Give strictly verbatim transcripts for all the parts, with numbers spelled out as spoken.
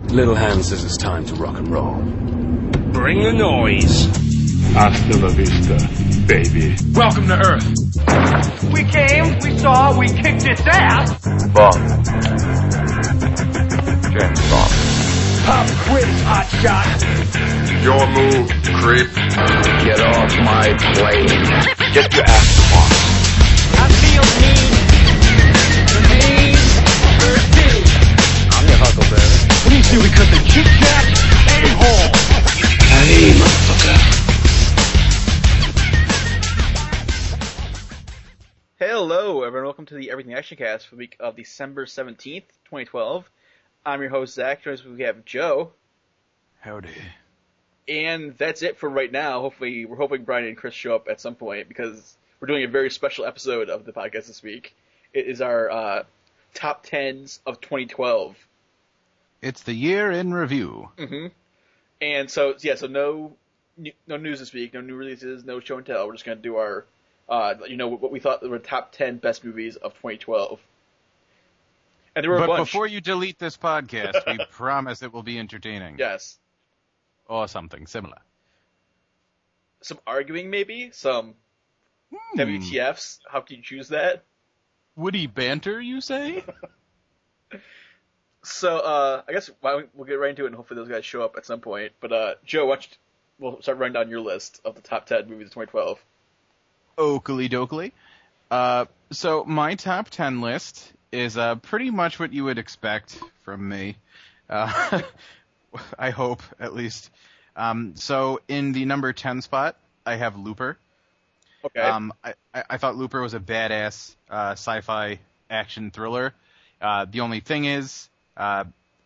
Little Hand says it's time to rock and roll. Bring the noise. Hasta la vista, baby. Welcome to Earth. We came, we saw, we kicked its ass. Bond. James Bond. Pop quiz, hot shot. Your move, creep. Get off my plane. Get your ass to Bond. I feel mean. The mean thirteen. I'm your Huckleberry. Let me see we cut the Kit Kat a-hole. Hey, motherfucker. Hello, everyone. Welcome to the Everything Action Cast for the week of December seventeenth, twenty twelve. I'm your host, Zach. Joining us, we have Joe. Howdy. And that's it for right now. Hopefully, we're hoping Brian and Chris show up at some point because we're doing a very special episode of the podcast this week. It is our uh, top tens of twenty twelve. It's the year in review. Mm-hmm. And so, yeah, so no no news this week, no new releases, no show and tell. We're just going to do our, uh, you know, what we thought were the top ten best movies of twenty twelve. And there were but a bunch. Before you delete this podcast, we promise it will be entertaining. Yes. Or something similar. Some arguing, maybe? Some Hmm. W T Fs? How can you choose that? Witty banter, you say? So, uh, I guess why don't we- we'll get right into it, and hopefully those guys show up at some point. But, uh, Joe, why don't you, we'll start running down your list of the top ten movies of twenty twelve. Oakley dokley. Uh, so my top ten list is uh, pretty much what you would expect from me. Uh, I hope, at least. Um, so in the number ten spot, I have Looper. Okay. Um, I, I thought Looper was a badass uh, sci-fi action thriller. Uh, the only thing is, uh,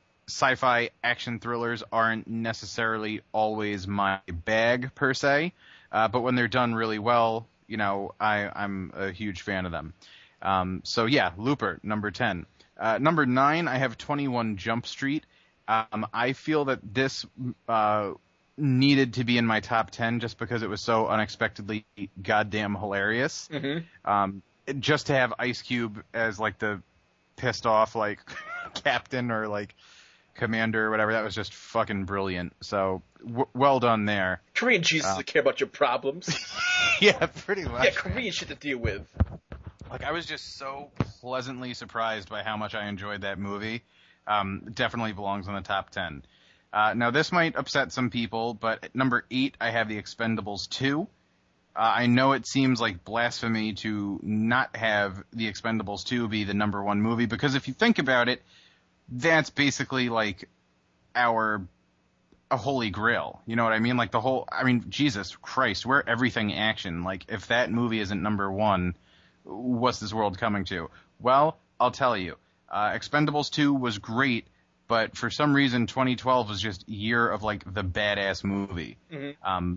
sci-fi action thrillers aren't necessarily always my bag, per se. Uh, but when they're done really well, you know, I, I'm a huge fan of them. Um, so yeah, Looper, number ten. Uh, number nine, I have twenty-one Jump Street. Um, I feel that this uh, needed to be in my top ten just because it was so unexpectedly goddamn hilarious. Mm-hmm. Um, just to have Ice Cube as like the pissed off like captain or like commander or whatever, that was just fucking brilliant. So w- well done there. Korean Jesus Uh, doesn't care about your problems. Yeah, pretty much. Yeah, Korean shit to deal with. Like, I was just so pleasantly surprised by how much I enjoyed that movie. Um, definitely belongs on the top ten. Uh, now, this might upset some people, but at number eight, I have The Expendables two. Uh, I know it seems like blasphemy to not have The Expendables two be the number one movie, because if you think about it, that's basically like our a holy grail. You know what I mean? Like the whole, I mean, Jesus Christ, we're everything action. Like, if that movie isn't number one, what's this world coming to? Well, I'll tell you. Uh, Expendables two was great, but for some reason twenty twelve was just year of like the badass movie. Mm-hmm. Um,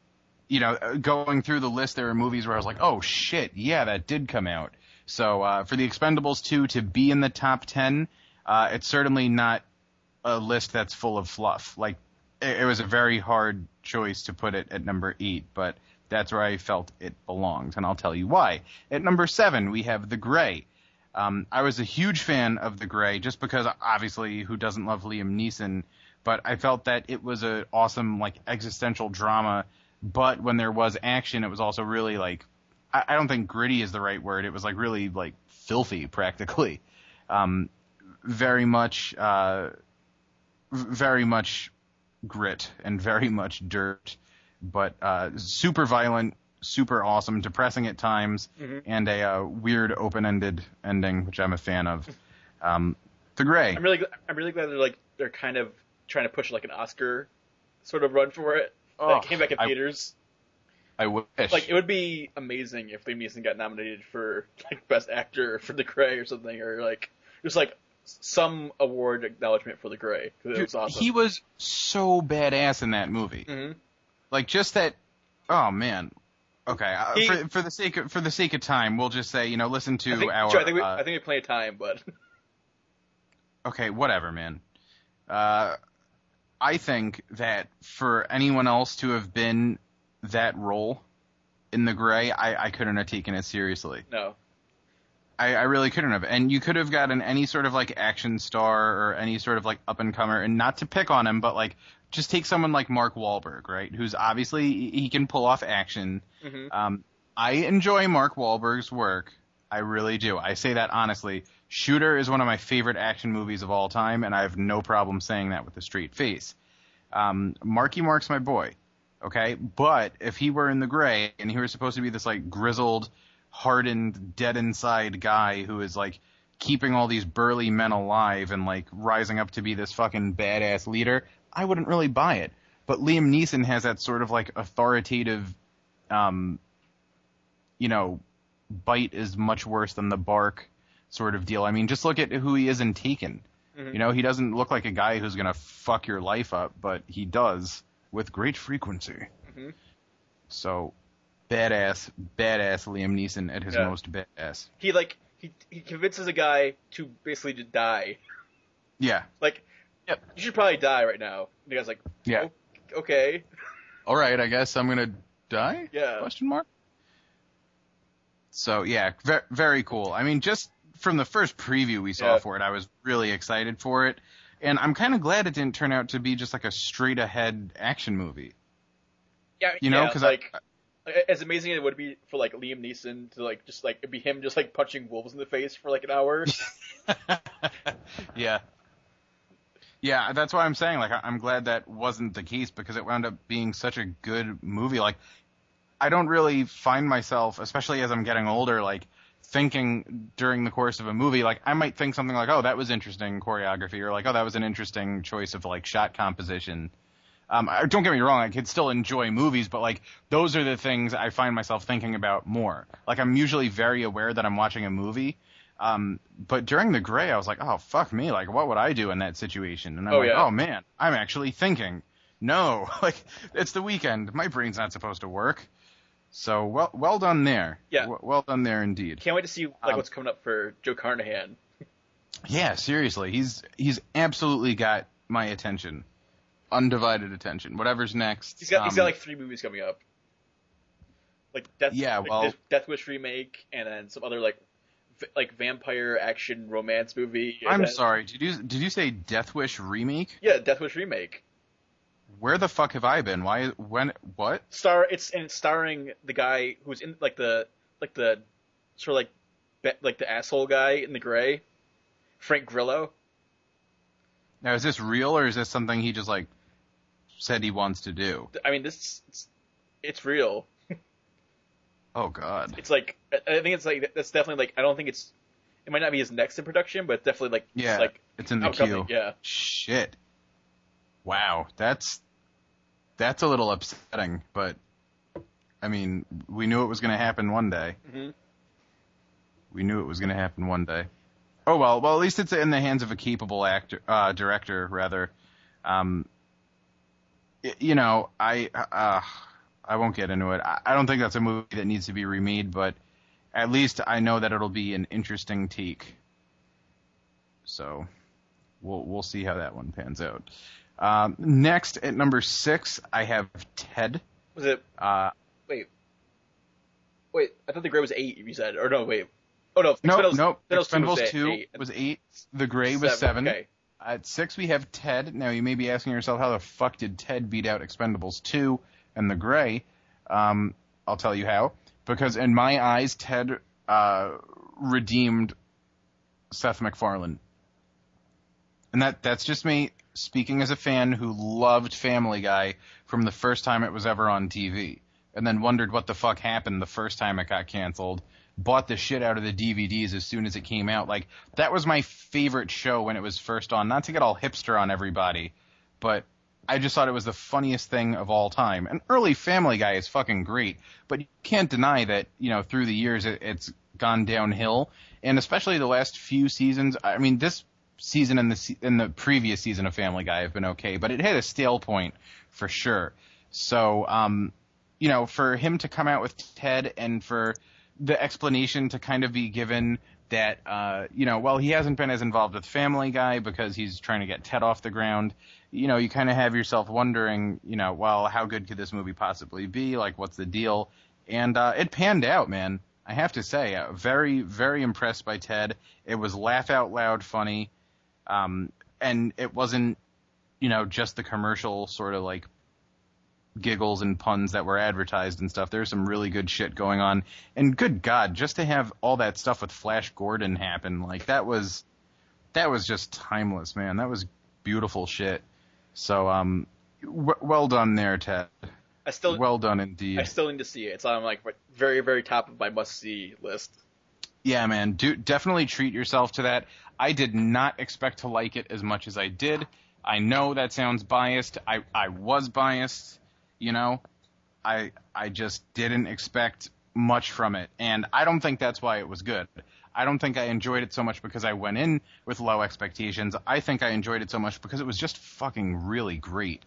you know, going through the list, there were movies where I was like, oh shit, yeah, that did come out. So uh, for the Expendables two to be in the top ten, uh, it's certainly not a list that's full of fluff. Like, it, it was a very hard choice to put it at number eight, but that's where I felt it belonged, and I'll tell you why. At number seven, we have The Grey. Um, I was a huge fan of The Grey, just because, obviously, who doesn't love Liam Neeson? But I felt that it was an awesome, like, existential drama, but when there was action, it was also really, like, I, I don't think gritty is the right word. It was, like, really, like, filthy, practically. Um, very much, uh, very much grit and very much dirt, but uh, super violent, super awesome, depressing at times, Mm-hmm. and a uh, weird open-ended ending, which I'm a fan of. Um, The Grey. I'm really, I'm really glad they're like they're kind of trying to push like an Oscar sort of run for it. Oh, That came back in I- theaters. I wish. Like, it would be amazing if Liam Neeson got nominated for like Best Actor for The Grey or something, or like just like some award acknowledgement for The Grey, because it was awesome. He was so badass in that movie. Mm-hmm. Like, just that. Oh man. Okay. Uh, He- for, for the sake of, for the sake of time, we'll just say, you know, listen to I think, our. sure, I think we, uh, I think we have plenty of time, but Okay, whatever, man. Uh, I think that for anyone else to have been that role in The Grey, I, I couldn't have taken it seriously. no. I, I really couldn't have. And you could have gotten any sort of like action star or any sort of like up and comer, and not to pick on him, but like just take someone like Mark Wahlberg, right? Who's obviously he can pull off action. Mm-hmm. Um, I enjoy Mark Wahlberg's work. I really do. I say that honestly. Shooter is one of my favorite action movies of all time, and I have no problem saying that with a straight face. Um, Marky Mark's my boy, okay? But if he were in The Gray and he were supposed to be this like grizzled, hardened, dead inside guy who is like keeping all these burly men alive and like rising up to be this fucking badass leader, I wouldn't really buy it. But Liam Neeson has that sort of like authoritative, um, you know, bite is much worse than the bark sort of deal. I mean, just look at who he is in Taken. Mm-hmm. You know, he doesn't look like a guy who's gonna fuck your life up, but he does with great frequency. Mm-hmm. So, badass, badass Liam Neeson at his yeah. most badass. He like he he convinces a guy to basically to die. Yeah. Like, yep. You should probably die right now. And the guy's like, yeah, oh, okay. All right, I guess I'm gonna die. Yeah. Question mark. So yeah, ve- very cool. I mean, just from the first preview we saw yeah. for it, I was really excited for it, and I'm kind of glad it didn't turn out to be just like a straight ahead action movie. Yeah, you know, yeah, because like I, as amazing as it would be for like Liam Neeson to like just like it'd be him just like punching wolves in the face for like an hour. yeah. Yeah, that's why I'm saying, like, I'm glad that wasn't the case, because it wound up being such a good movie. Like, I don't really find myself, especially as I'm getting older, like, thinking during the course of a movie, like, I might think something like, oh, that was interesting choreography, or like, oh, that was an interesting choice of, like, shot composition. Um, I, don't get me wrong, I could still enjoy movies, but, like, those are the things I find myself thinking about more. Like, I'm usually very aware that I'm watching a movie. Um, but during The Gray, I was like, oh, fuck me. Like, what would I do in that situation? And I'm oh, like, yeah. oh, man, I'm actually thinking. No, like, it's the weekend. My brain's not supposed to work. So, well well done there. Yeah. W- well done there indeed. Can't wait to see, like, um, what's coming up for Joe Carnahan. Yeah, seriously. He's he's absolutely got my attention. Undivided attention. Whatever's next. He's got, um, he's got like, three movies coming up. Like, Death, yeah, like, well, Death Wish remake, and then some other, like, like vampire action romance movie. I'm then, sorry. Did you did you say Death Wish remake? Yeah, Death Wish remake. Where the fuck have I been? Why? When? What? Star. It's and it's starring the guy who's in like the like the sort of like be, like the asshole guy in The Gray, Frank Grillo. Now, is this real, or is this something he just like said he wants to do? I mean, this it's, it's real. Oh God. It's like I think it's like that's definitely like I don't think it's it might not be his next in production, but it's definitely like yeah, it's like it's in the outcoming, queue. Yeah. Shit. Wow, that's that's a little upsetting, but I mean, we knew it was going to happen one day. Mm-hmm. We knew it was going to happen one day. Oh well, well at least it's in the hands of a capable actor, uh, director rather. Um, it, you know, I. Uh, I won't get into it. I don't think that's a movie that needs to be remade, but at least I know that it'll be an interesting take. So we'll we'll see how that one pans out. Um, next at number six, I have Ted. Was it? Uh, wait, wait. I thought The Gray was eight. You said, or no? Wait. Oh no. No, Expendables, no. Expendables Expendables two eight. was eight. The Gray was seven. seven. Okay. At six, we have Ted. Now you may be asking yourself, how the fuck did Ted beat out Expendables two? And The Gray? Um, I'll tell you how. Because in my eyes, Ted uh, redeemed Seth MacFarlane. And that that's just me speaking as a fan who loved Family Guy from the first time it was ever on T V. And then wondered what the fuck happened the first time it got canceled. Bought the shit out of the D V Ds as soon as it came out. Like, that was my favorite show when it was first on. Not to get all hipster on everybody, but I just thought it was the funniest thing of all time. And early Family Guy is fucking great, but you can't deny that, you know, through the years it, it's gone downhill. And especially the last few seasons, I mean, this season and the in the previous season of Family Guy have been okay, but it hit a stale point for sure. So, um, you know, for him to come out with Ted and for the explanation to kind of be given that, uh, you know, well, he hasn't been as involved with Family Guy because he's trying to get Ted off the ground. You know, you kind of have yourself wondering, you know, well, how good could this movie possibly be? Like, what's the deal? And uh, it panned out, man. I have to say, uh, very, very impressed by Ted. It was laugh out loud funny. Um, and it wasn't, you know, just the commercial sort of like giggles and puns that were advertised and stuff. There's some really good shit going on. And good God, just to have all that stuff with Flash Gordon happen, like that was, that was just timeless, man. That was beautiful shit. So, um, w- well done there, Ted. I still, well done indeed. I still need to see it. It's on like very, very top of my must-see list. Yeah, man. Do definitely treat yourself to that. I did not expect to like it as much as I did. I know that sounds biased. I, I was biased, you know. I I just didn't expect much from it, and I don't think that's why it was good. I don't think I enjoyed it so much because I went in with low expectations. I think I enjoyed it so much because it was just fucking really great.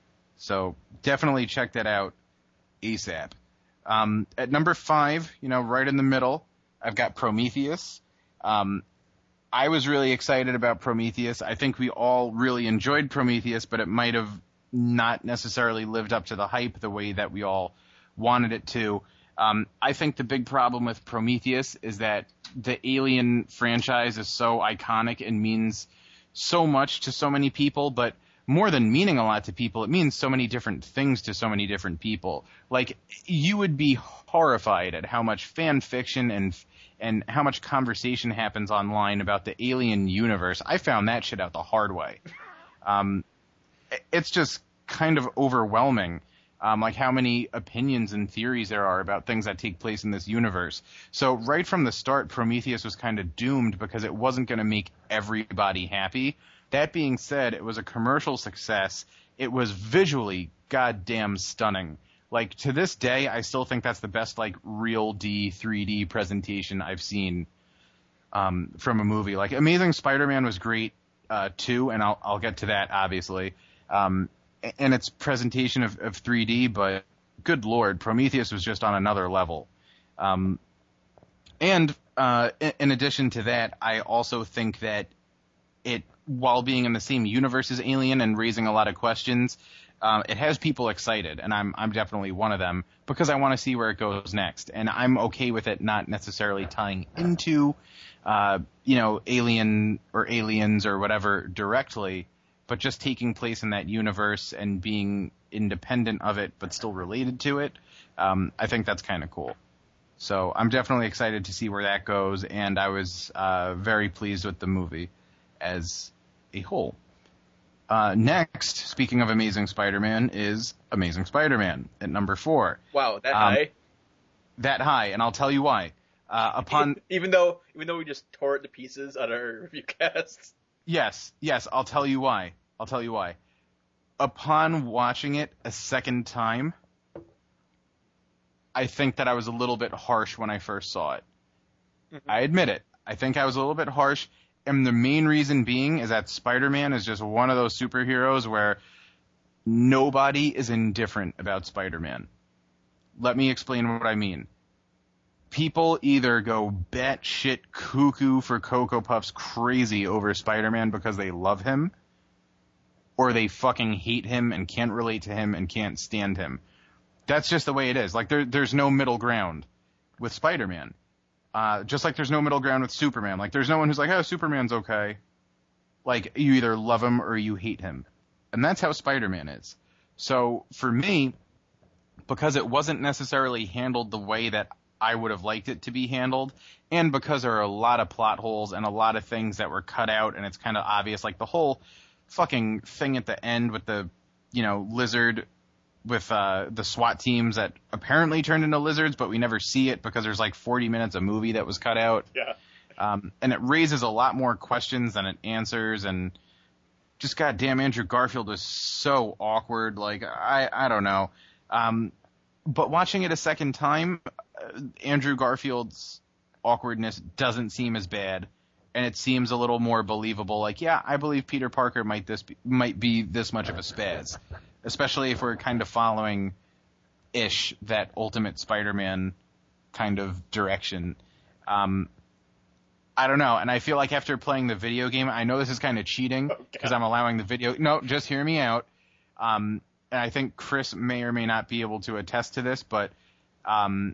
So definitely check that out ASAP. Um, at number five, you know, right in the middle, I've got Prometheus. Um, I was really excited about Prometheus. I think we all really enjoyed Prometheus, but it might have not necessarily lived up to the hype the way that we all wanted it to. Um, I think the big problem with Prometheus is that the Alien franchise is so iconic and means so much to so many people, but more than meaning a lot to people, it means so many different things to so many different people. Like, you would be horrified at how much fan fiction and and how much conversation happens online about the Alien universe. I found that shit out the hard way. Um, it's just kind of overwhelming, um, like how many opinions and theories there are about things that take place in this universe. So right from the start, Prometheus was kind of doomed because it wasn't going to make everybody happy. That being said, it was a commercial success. It was visually goddamn stunning. Like, to this day, I still think that's the best, like, real D, three D presentation I've seen um, from a movie. Like, Amazing Spider-Man was great, uh, too, and I'll, I'll get to that, obviously. Um, and its presentation of, of three D, but good lord, Prometheus was just on another level. Um, and uh, in, in addition to that, I also think that it, while being in the same universe as Alien and raising a lot of questions, um, it has people excited, and I'm I'm definitely one of them, because I want to see where it goes next, and I'm okay with it not necessarily tying into, uh, you know, Alien or Aliens or whatever directly, but just taking place in that universe and being independent of it, but still related to it. Um, I think that's kind of cool. So I'm definitely excited to see where that goes, and I was uh, very pleased with the movie as a whole. Uh, next, speaking of Amazing Spider-Man, is Amazing Spider-Man at number four. Wow, that um, high? That high, and I'll tell you why. Uh, upon even though even though we just tore it to pieces on our review casts. Yes, yes, I'll tell you why. I'll tell you why. Upon watching it a second time, I think that I was a little bit harsh when I first saw it. Mm-hmm. I admit it. I think I was a little bit harsh. And the main reason being is that Spider-Man is just one of those superheroes where nobody is indifferent about Spider-Man. Let me explain what I mean. People either go batshit cuckoo for Cocoa Puffs crazy over Spider-Man because they love him, or they fucking hate him and can't relate to him and can't stand him. That's just the way it is. Like, there, there's no middle ground with Spider-Man. Uh, just like there's no middle ground with Superman. Like, there's no one who's like, oh, Superman's okay. Like, you either love him or you hate him. And that's how Spider-Man is. So, for me, because it wasn't necessarily handled the way that I would have liked it to be handled, and because there are a lot of plot holes and a lot of things that were cut out, and it's kind of obvious, like the whole fucking thing at the end with the, you know, lizard with uh, the SWAT teams that apparently turned into lizards, but we never see it because there's like forty minutes of movie that was cut out. Yeah. Um, and it raises a lot more questions than it answers, and just goddamn Andrew Garfield was so awkward. Like, I, I don't know. Um, but watching it a second time, uh, Andrew Garfield's awkwardness doesn't seem as bad, and it seems a little more believable. Like, yeah, I believe Peter Parker might this be, might be this much of a spaz. Especially if we're kind of following ish that Ultimate Spider-Man kind of direction. Um, I don't know, and I feel like after playing the video game, I know this is kind of cheating because I'm allowing the video. No, just hear me out. Um, and I think Chris may or may not be able to attest to this, but um,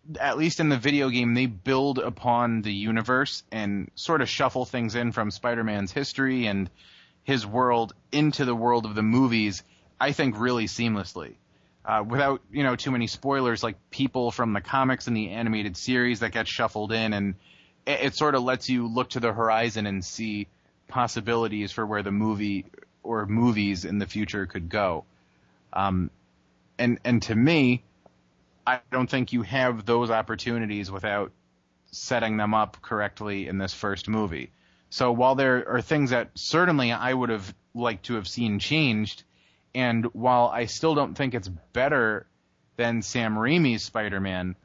at least in the video game, they build upon the universe and sort of shuffle things in from Spider-Man's history and his world into the world of the movies, I think really seamlessly. Uh, without, you know, too many spoilers, like people from the comics and the animated series that get shuffled in, and it, it sort of lets you look to the horizon and see possibilities for where the movie or movies in the future could go. Um, and, and to me, I don't think you have those opportunities without setting them up correctly in this first movie. So while there are things that certainly I would have liked to have seen changed, and while I still don't think it's better than Sam Raimi's Spider-Man,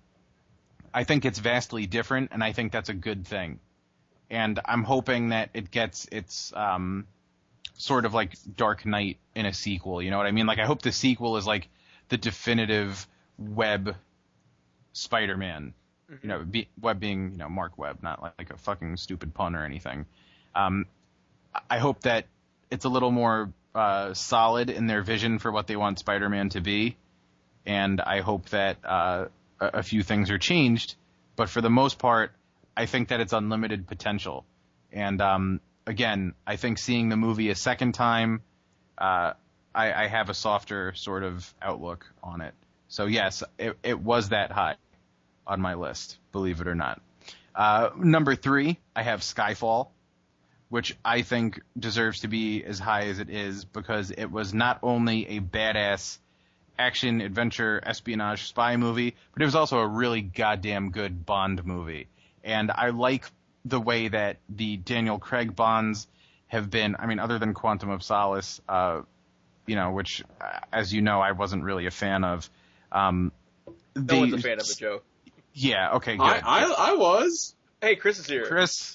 I think it's vastly different, and I think that's a good thing. And I'm hoping that it gets its um, sort of like Dark Knight in a sequel. You know what I mean? Like, I hope the sequel is like the definitive Webb Spider-Man. Mm-hmm. You know, be, Webb being, you know, Mark Webb, not like, like a fucking stupid pun or anything. Um, I hope that it's a little more uh, solid in their vision for what they want Spider-Man to be, and I hope that uh, a, a few things are changed. But for the most part, I think that it's unlimited potential. And um, again, I think seeing the movie a second time, uh, I, I have a softer sort of outlook on it. So yes, it, it was that high on my list, believe it or not. Uh, number three, I have Skyfall, which I think deserves to be as high as it is because it was not only a badass action, adventure, espionage, spy movie, but it was also a really goddamn good Bond movie. And I like the way that the Daniel Craig Bonds have been, I mean, other than Quantum of Solace, uh, you know, which, uh, as you know, I wasn't really a fan of. Um, no the, one's a fan of it, Joe. Yeah, okay, good. I, I, I was. Hey, Chris is here. Chris,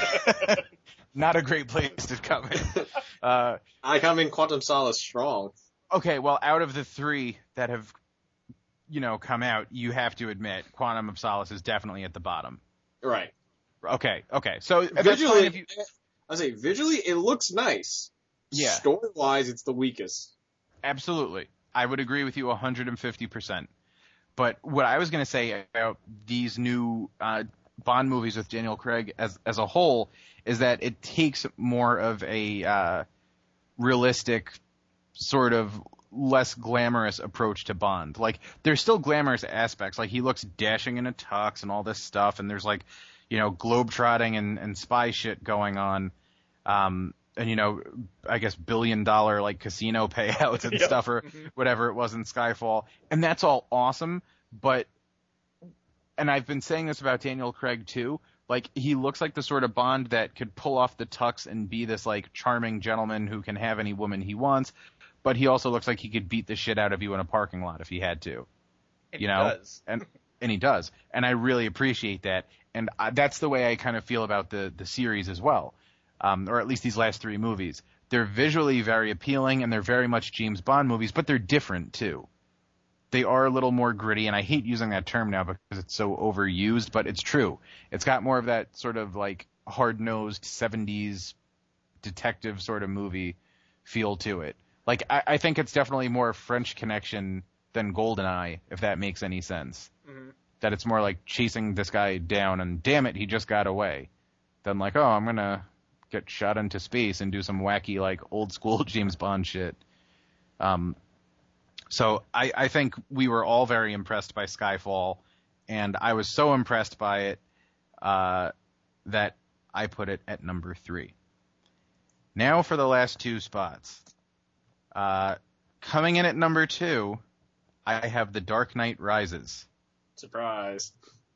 not a great place to come in. Uh, I come in Quantum Solace strong. Okay, well, out of the three that have, you know, come out, you have to admit Quantum of Solace is definitely at the bottom. Right. Okay, okay. So Visually, that's fine if you... I say visually, it looks nice. Yeah. Story-wise, it's the weakest. Absolutely. I would agree with you one hundred fifty percent. But what I was going to say about these new uh, Bond movies with Daniel Craig as as a whole is that it takes more of a uh, realistic, sort of less glamorous approach to Bond. Like, there's still glamorous aspects. Like, he looks dashing in a tux and all this stuff, and there's, like, you know, globetrotting and, and spy shit going on. Um, and, you know, I guess billion dollar, like, casino payouts and Yep. stuff, or whatever it was in Skyfall. And that's all awesome, but, and I've been saying this about Daniel Craig too, like, he looks like the sort of Bond that could pull off the tux and be this, like, charming gentleman who can have any woman he wants, but he also looks like he could beat the shit out of you in a parking lot if he had to. And you he know? does. And, and he does. And I really appreciate that. And I, that's the way I kind of feel about the, the series as well. Um, or at least these last three movies. They're visually very appealing, and they're very much James Bond movies, but they're different, too. They are a little more gritty, and I hate using that term now because it's so overused, but it's true. It's got more of that sort of, like, hard-nosed seventies detective sort of movie feel to it. Like, I, I think it's definitely more French Connection than GoldenEye, if that makes any sense. Mm-hmm. That it's more like chasing this guy down, and damn it, he just got away. Than like, oh, I'm going to get shot into space and do some wacky, like, old-school James Bond shit. Um, so I, I think we were all very impressed by Skyfall, and I was so impressed by it uh, that I put it at number three. Now for the last two spots. Uh, coming in at number two, I have The Dark Knight Rises. Surprise.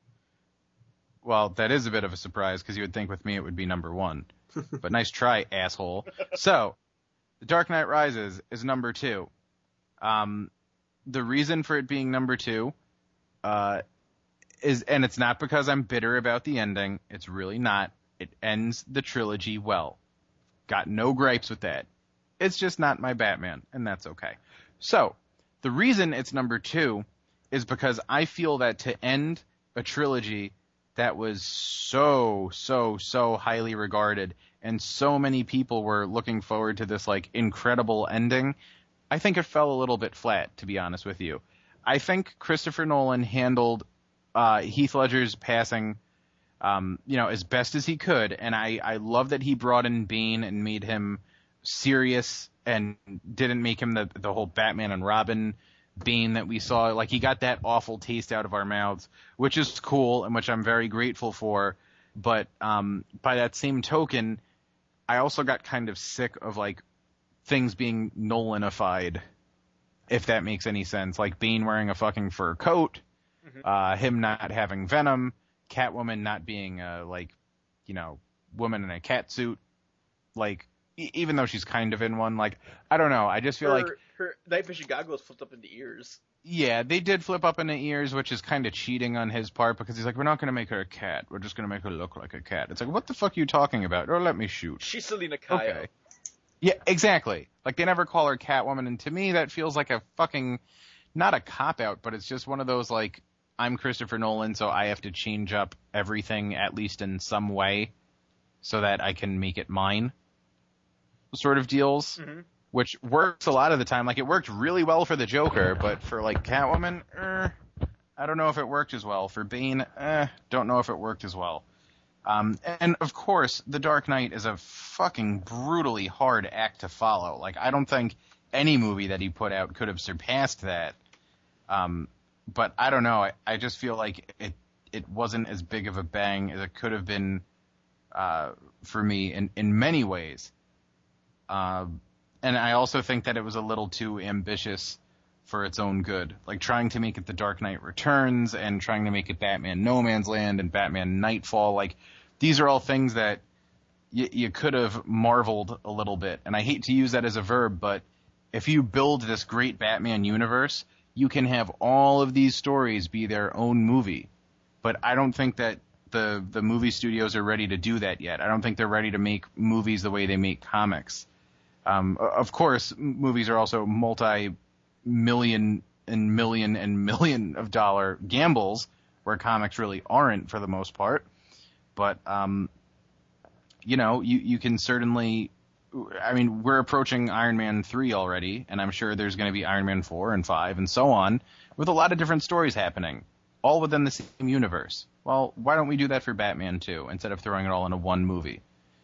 Well, that is a bit of a surprise because you would think with me it would be number one. But nice try, asshole. So, The Dark Knight Rises is number two. Um, the reason for it being number two uh, is, and it's not because I'm bitter about the ending. It's really not. It ends the trilogy well. Got no gripes with that. It's just not my Batman, and that's okay. So, the reason it's number two is because I feel that to end a trilogy that was so, so, so highly regarded, and so many people were looking forward to this, like, incredible ending, I think it fell a little bit flat, to be honest with you. I think Christopher Nolan handled uh, Heath Ledger's passing, um, you know, as best as he could. And I, I love that he brought in Bane and made him serious and didn't make him the, the whole Batman and Robin Bane that we saw. Like, he got that awful taste out of our mouths, which is cool and which I'm very grateful for. But um, by that same token, I also got kind of sick of, like, things being Nolanified, if that makes any sense. Like Bane wearing a fucking fur coat, mm-hmm. uh, him not having Venom, Catwoman not being a, like, you know, woman in a cat suit. Like, e- even though she's kind of in one, like, I don't know. I just feel her, like her night vision goggles flipped up into ears. Yeah, they did flip up into ears, which is kind of cheating on his part, because he's like, we're not going to make her a cat. We're just going to make her look like a cat. It's like, what the fuck are you talking about? Or let me shoot. She's Selena Kyle. Okay. Yeah, exactly. Like, they never call her Catwoman, and to me that feels like a fucking, not a cop-out, but it's just one of those, like, I'm Christopher Nolan, so I have to change up everything, at least in some way, so that I can make it mine sort of deals. Mm-hmm. Which works a lot of the time. Like, it worked really well for the Joker, but for, like, Catwoman, eh, I don't know if it worked as well. For Bane, eh, don't know if it worked as well. Um, and, of course, The Dark Knight is a fucking brutally hard act to follow. Like, I don't think any movie that he put out could have surpassed that. Um, but I don't know. I, I just feel like it it wasn't as big of a bang as it could have been uh, for me in, in many ways. Uh And I also think that it was a little too ambitious for its own good. Like, trying to make it The Dark Knight Returns and trying to make it Batman No Man's Land and Batman Nightfall. Like, these are all things that y- you could have marveled a little bit. And I hate to use that as a verb, but if you build this great Batman universe, you can have all of these stories be their own movie. But I don't think that the, the movie studios are ready to do that yet. I don't think they're ready to make movies the way they make comics. Um, of course, movies are also multi-million and million and million of dollar gambles, where comics really aren't for the most part. But, um, you know, you, you can certainly, I mean, we're approaching Iron Man three already, and I'm sure there's going to be Iron Man four and five and so on, with a lot of different stories happening, all within the same universe. Well, why don't we do that for Batman too, instead of throwing it all into one movie?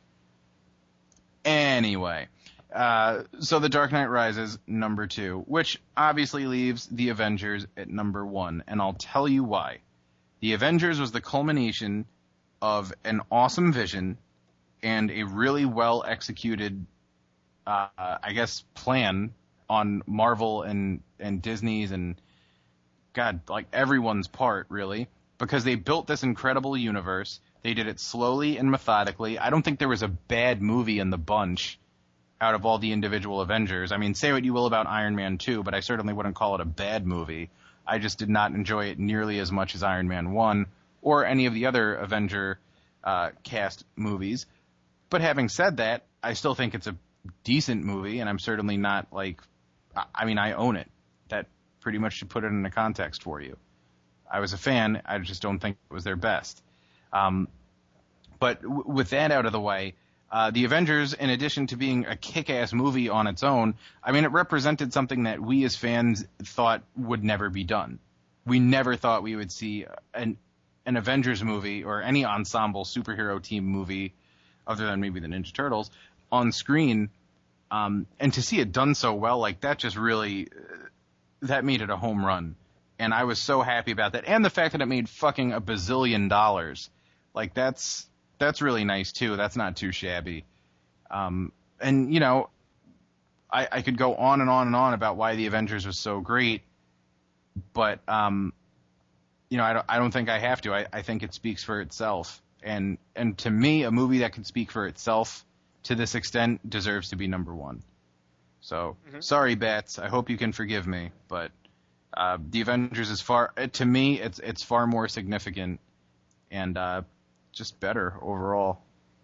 Anyway. Uh, so The Dark Knight Rises, number two, which obviously leaves The Avengers at number one, and I'll tell you why. The Avengers was the culmination of an awesome vision and a really well-executed, uh, I guess, plan on Marvel and, and Disney's and, God, like everyone's part, really, because they built this incredible universe. They did it slowly and methodically. I don't think there was a bad movie in the bunch out of all the individual Avengers. I mean, say what you will about Iron Man two, but I certainly wouldn't call it a bad movie. I just did not enjoy it nearly as much as Iron Man one or any of the other Avenger uh, cast movies. But having said that, I still think it's a decent movie, and I'm certainly not like, I mean, I own it. That pretty much should put it into context for you. I was a fan, I just don't think it was their best. Um, but w- with that out of the way, Uh, the Avengers, in addition to being a kick-ass movie on its own, I mean, it represented something that we as fans thought would never be done. We never thought we would see an an Avengers movie or any ensemble superhero team movie, other than maybe the Ninja Turtles, on screen. Um, and to see it done so well, like, that just really, that made it a home run. And I was so happy about that. And the fact that it made fucking a bazillion dollars. Like, that's... That's really nice, too. That's not too shabby. Um, and, you know, I, I could go on and on and on about why The Avengers was so great, but, um, you know, I don't, I don't think I have to. I, I think it speaks for itself. And, and to me, a movie that can speak for itself to this extent deserves to be number one. So, mm-hmm. Sorry, Bats. I hope you can forgive me, but uh, The Avengers is far, to me, it's it's far more significant and, uh, just better overall.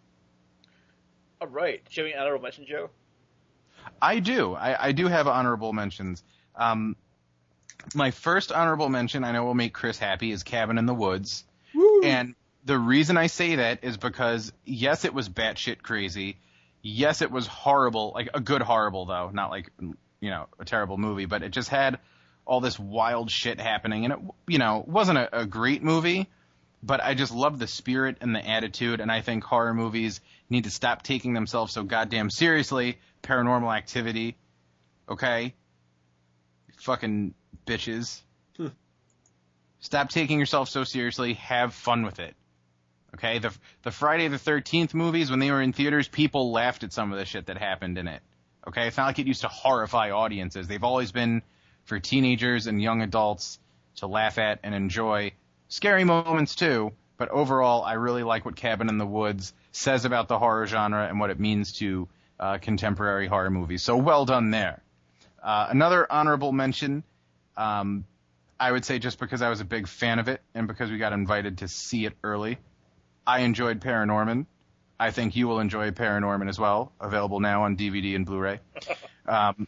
All right. Do you have any honorable mention, Joe? I do. I, I do have honorable mentions. Um, my first honorable mention, I know will make Chris happy, is Cabin in the Woods. Woo. And the reason I say that is because, yes, it was batshit crazy. Yes, it was horrible. Like, a good horrible, though. Not like, you know, a terrible movie. But it just had all this wild shit happening. And it, you know, wasn't a, a great movie, but I just love the spirit and the attitude. And I think horror movies need to stop taking themselves so goddamn seriously. Paranormal Activity. Okay? Fucking bitches. Hmm. Stop taking yourself so seriously. Have fun with it. Okay? The the Friday the thirteenth movies, when they were in theaters, people laughed at some of the shit that happened in it. Okay? It's not like it used to horrify audiences. They've always been for teenagers and young adults to laugh at and enjoy. Scary moments too, but overall, I really like what Cabin in the Woods says about the horror genre and what it means to uh, contemporary horror movies. So well done there. Uh, another honorable mention, um, I would say just because I was a big fan of it and because we got invited to see it early, I enjoyed Paranorman. I think you will enjoy Paranorman as well, available now on D V D and Blu-ray. Um,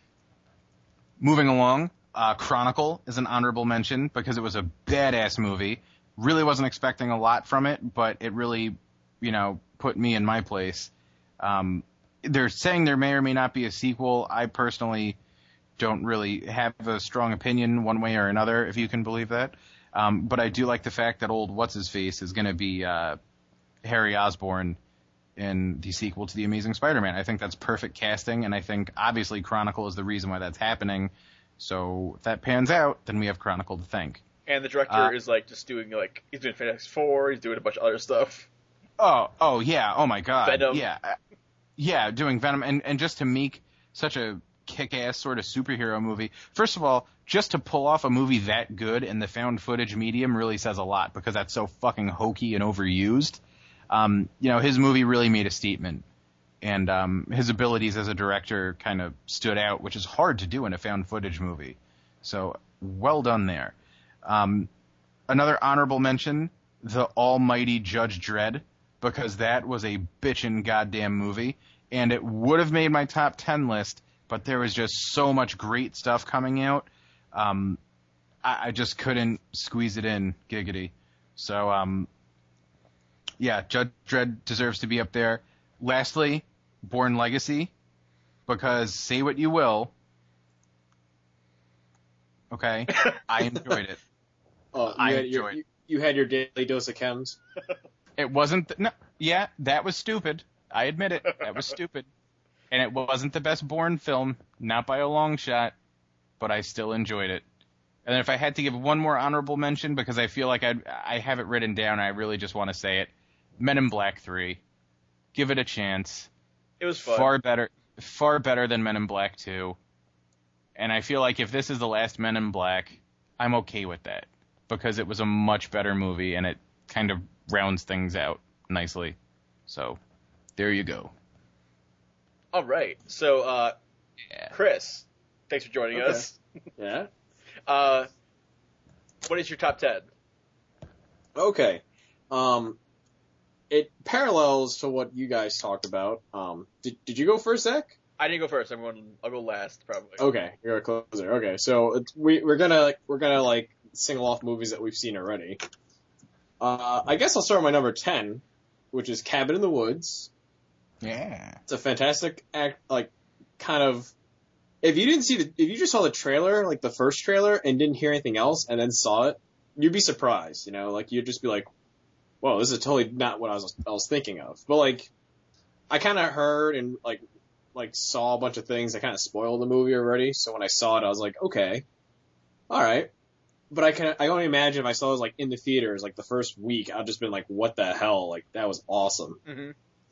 moving along, uh, Chronicle is an honorable mention because it was a badass movie. Really wasn't expecting a lot from it, but it really, you know, put me in my place. Um, they're saying there may or may not be a sequel. I personally don't really have a strong opinion one way or another, if you can believe that. Um, but I do like the fact that old What's-His-Face is going to be uh, Harry Osborn in the sequel to The Amazing Spider-Man. I think that's perfect casting, and I think obviously Chronicle is the reason why that's happening. So if that pans out, then we have Chronicle to thank. And the director Uh, is like just doing like he's doing Fantastic Four, he's doing a bunch of other stuff. Oh, oh yeah, oh my god, Venom. yeah, uh, yeah, doing Venom, and and just to make such a kick-ass sort of superhero movie. First of all, just to pull off a movie that good in the found footage medium really says a lot because that's so fucking hokey and overused. Um, you know, his movie really made a statement, and um, his abilities as a director kind of stood out, which is hard to do in a found footage movie. So well done there. Um, another honorable mention, the almighty Judge Dredd, because that was a bitchin' goddamn movie, and it would have made my top ten list, but there was just so much great stuff coming out, um, I, I just couldn't squeeze it in, giggity. So, um, yeah, Judge Dredd deserves to be up there. Lastly, Bourne Legacy, because say what you will, okay, I enjoyed it. Oh, you I had your, enjoyed you, you had your daily dose of chems. It wasn't, th- no, yeah, that was stupid. I admit it. That was stupid. And it wasn't the best Bourne film, not by a long shot, but I still enjoyed it. And then if I had to give one more honorable mention, because I feel like I I have it written down, I really just want to say it, Men in Black three. Give it a chance. It was fun. Far better, far better than Men in Black two. And I feel like if this is the last Men in Black, I'm okay with that. Because it was a much better movie, and it kind of rounds things out nicely. So, there you go. All right. So, uh, Yeah. Chris, thanks for joining Okay. us. Yeah. Uh, what is your top ten? Okay. Um, it parallels to what you guys talked about. Um, did did you go first, Zach? I didn't go first. I'm going. I'll go last, probably. Okay, you're a closer. Okay, so it's, we we're gonna like, we're gonna like single off movies that we've seen already. Uh, I guess I'll start with my number ten, which is Cabin in the Woods. Yeah. It's a fantastic act, like kind of. If you didn't see the, if you just saw the trailer, like the first trailer, and didn't hear anything else, and then saw it, you'd be surprised. You know, like you'd just be like, "Whoa, this is totally not what I was I was thinking of." But like, I kind of heard and like like saw a bunch of things that kind of spoiled the movie already. So when I saw it, I was like, "Okay, all right." But I can I only imagine if I saw it like in the theaters like the first week, I'd just been like, "What the hell?" Like that was awesome. Mm-hmm.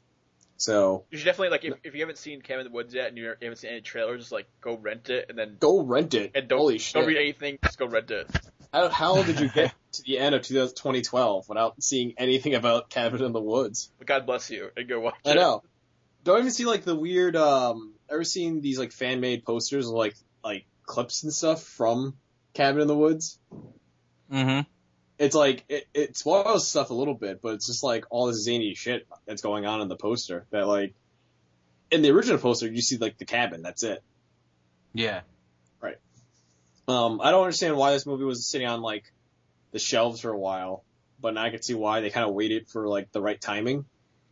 So You should definitely like if, if you haven't seen Cabin in the Woods yet and you haven't seen any trailers, just like go rent it and then go rent it. and don't Holy shit! don't read anything. Just go rent it. How, how did you get to the end of twenty twelve without seeing anything about Cabin in the Woods? But God bless you and go watch I it. know. Don't even see like the weird. Um, ever seen these like fan made posters of like like clips and stuff from Cabin in the Woods? Mm-hmm. It's like it, it spoils stuff a little bit, but it's just like all this zany shit that's going on in the poster. That like in the original poster, you see like the cabin. That's it. Yeah. Right. Um, I don't understand why this movie was sitting on like the shelves for a while, but now I can see why they kind of waited for like the right timing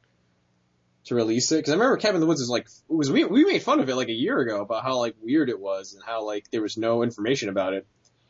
to release it. Because I remember Cabin in the Woods was like it was we we made fun of it like a year ago about how like weird it was and how like there was no information about it.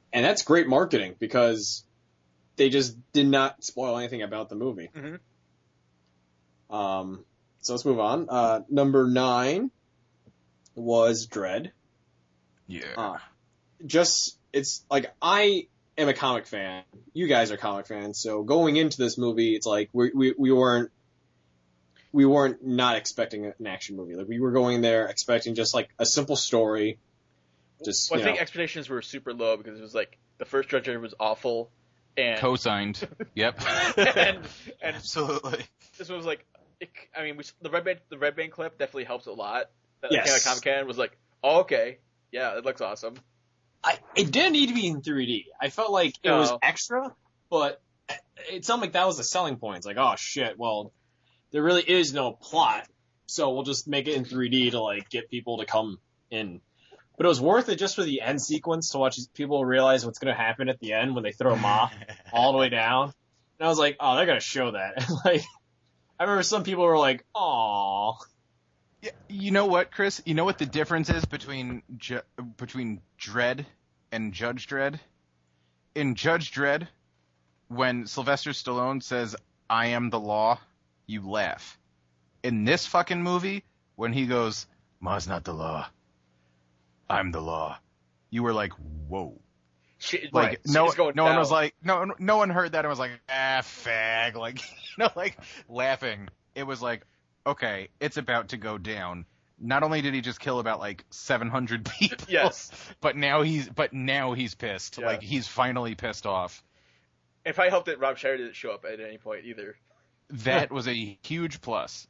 And that's great marketing because they just did not spoil anything about the movie. Mm-hmm. Um, so let's move on. Uh, number nine was Dredd. Yeah. Uh, just, it's like, I am a comic fan. You guys are comic fans. So going into this movie, it's like, we, we, we weren't, we weren't not expecting an action movie. Like, we were going there expecting just like a simple story. Just, well, I you think know. expectations were super low because it was like, the first Dredd was awful. And, Co-signed. Yep. and, and Absolutely. this one was like, it, I mean, we, the Red Band, the Red Band clip definitely helps a lot. That Yes. came out of Comic Con was like, oh, okay, yeah, it looks awesome. I, it didn't need to be in three D. I felt like it No. was extra, but it sounded like that was the selling point. It's like, oh shit, well, there really is no plot, so we'll just make it in three D to like get people to come in. But it was worth it just for the end sequence to watch people realize what's going to happen at the end when they throw Ma all the way down. And I was like, oh, they're going to show that. And like, I remember some people were like, "Aw." Yeah, you know what, Chris? You know what the difference is between Ju- between Dredd and Judge Dredd? In Judge Dredd, when Sylvester Stallone says, "I am the law," you laugh. In this fucking movie, when he goes, "Ma's not the law, I'm the law," you were like, "Whoa!" Shit, Like right, no, shit is going no one down. was like, no, no one heard that and was like, "Ah, fag," like you know, like laughing. It was like, okay, it's about to go down. Not only did he just kill about like seven hundred people, Yes. but now he's but now he's pissed. Yeah. Like he's finally pissed off. If I hope that Rob Schneider didn't show up at any point either. That was a huge plus.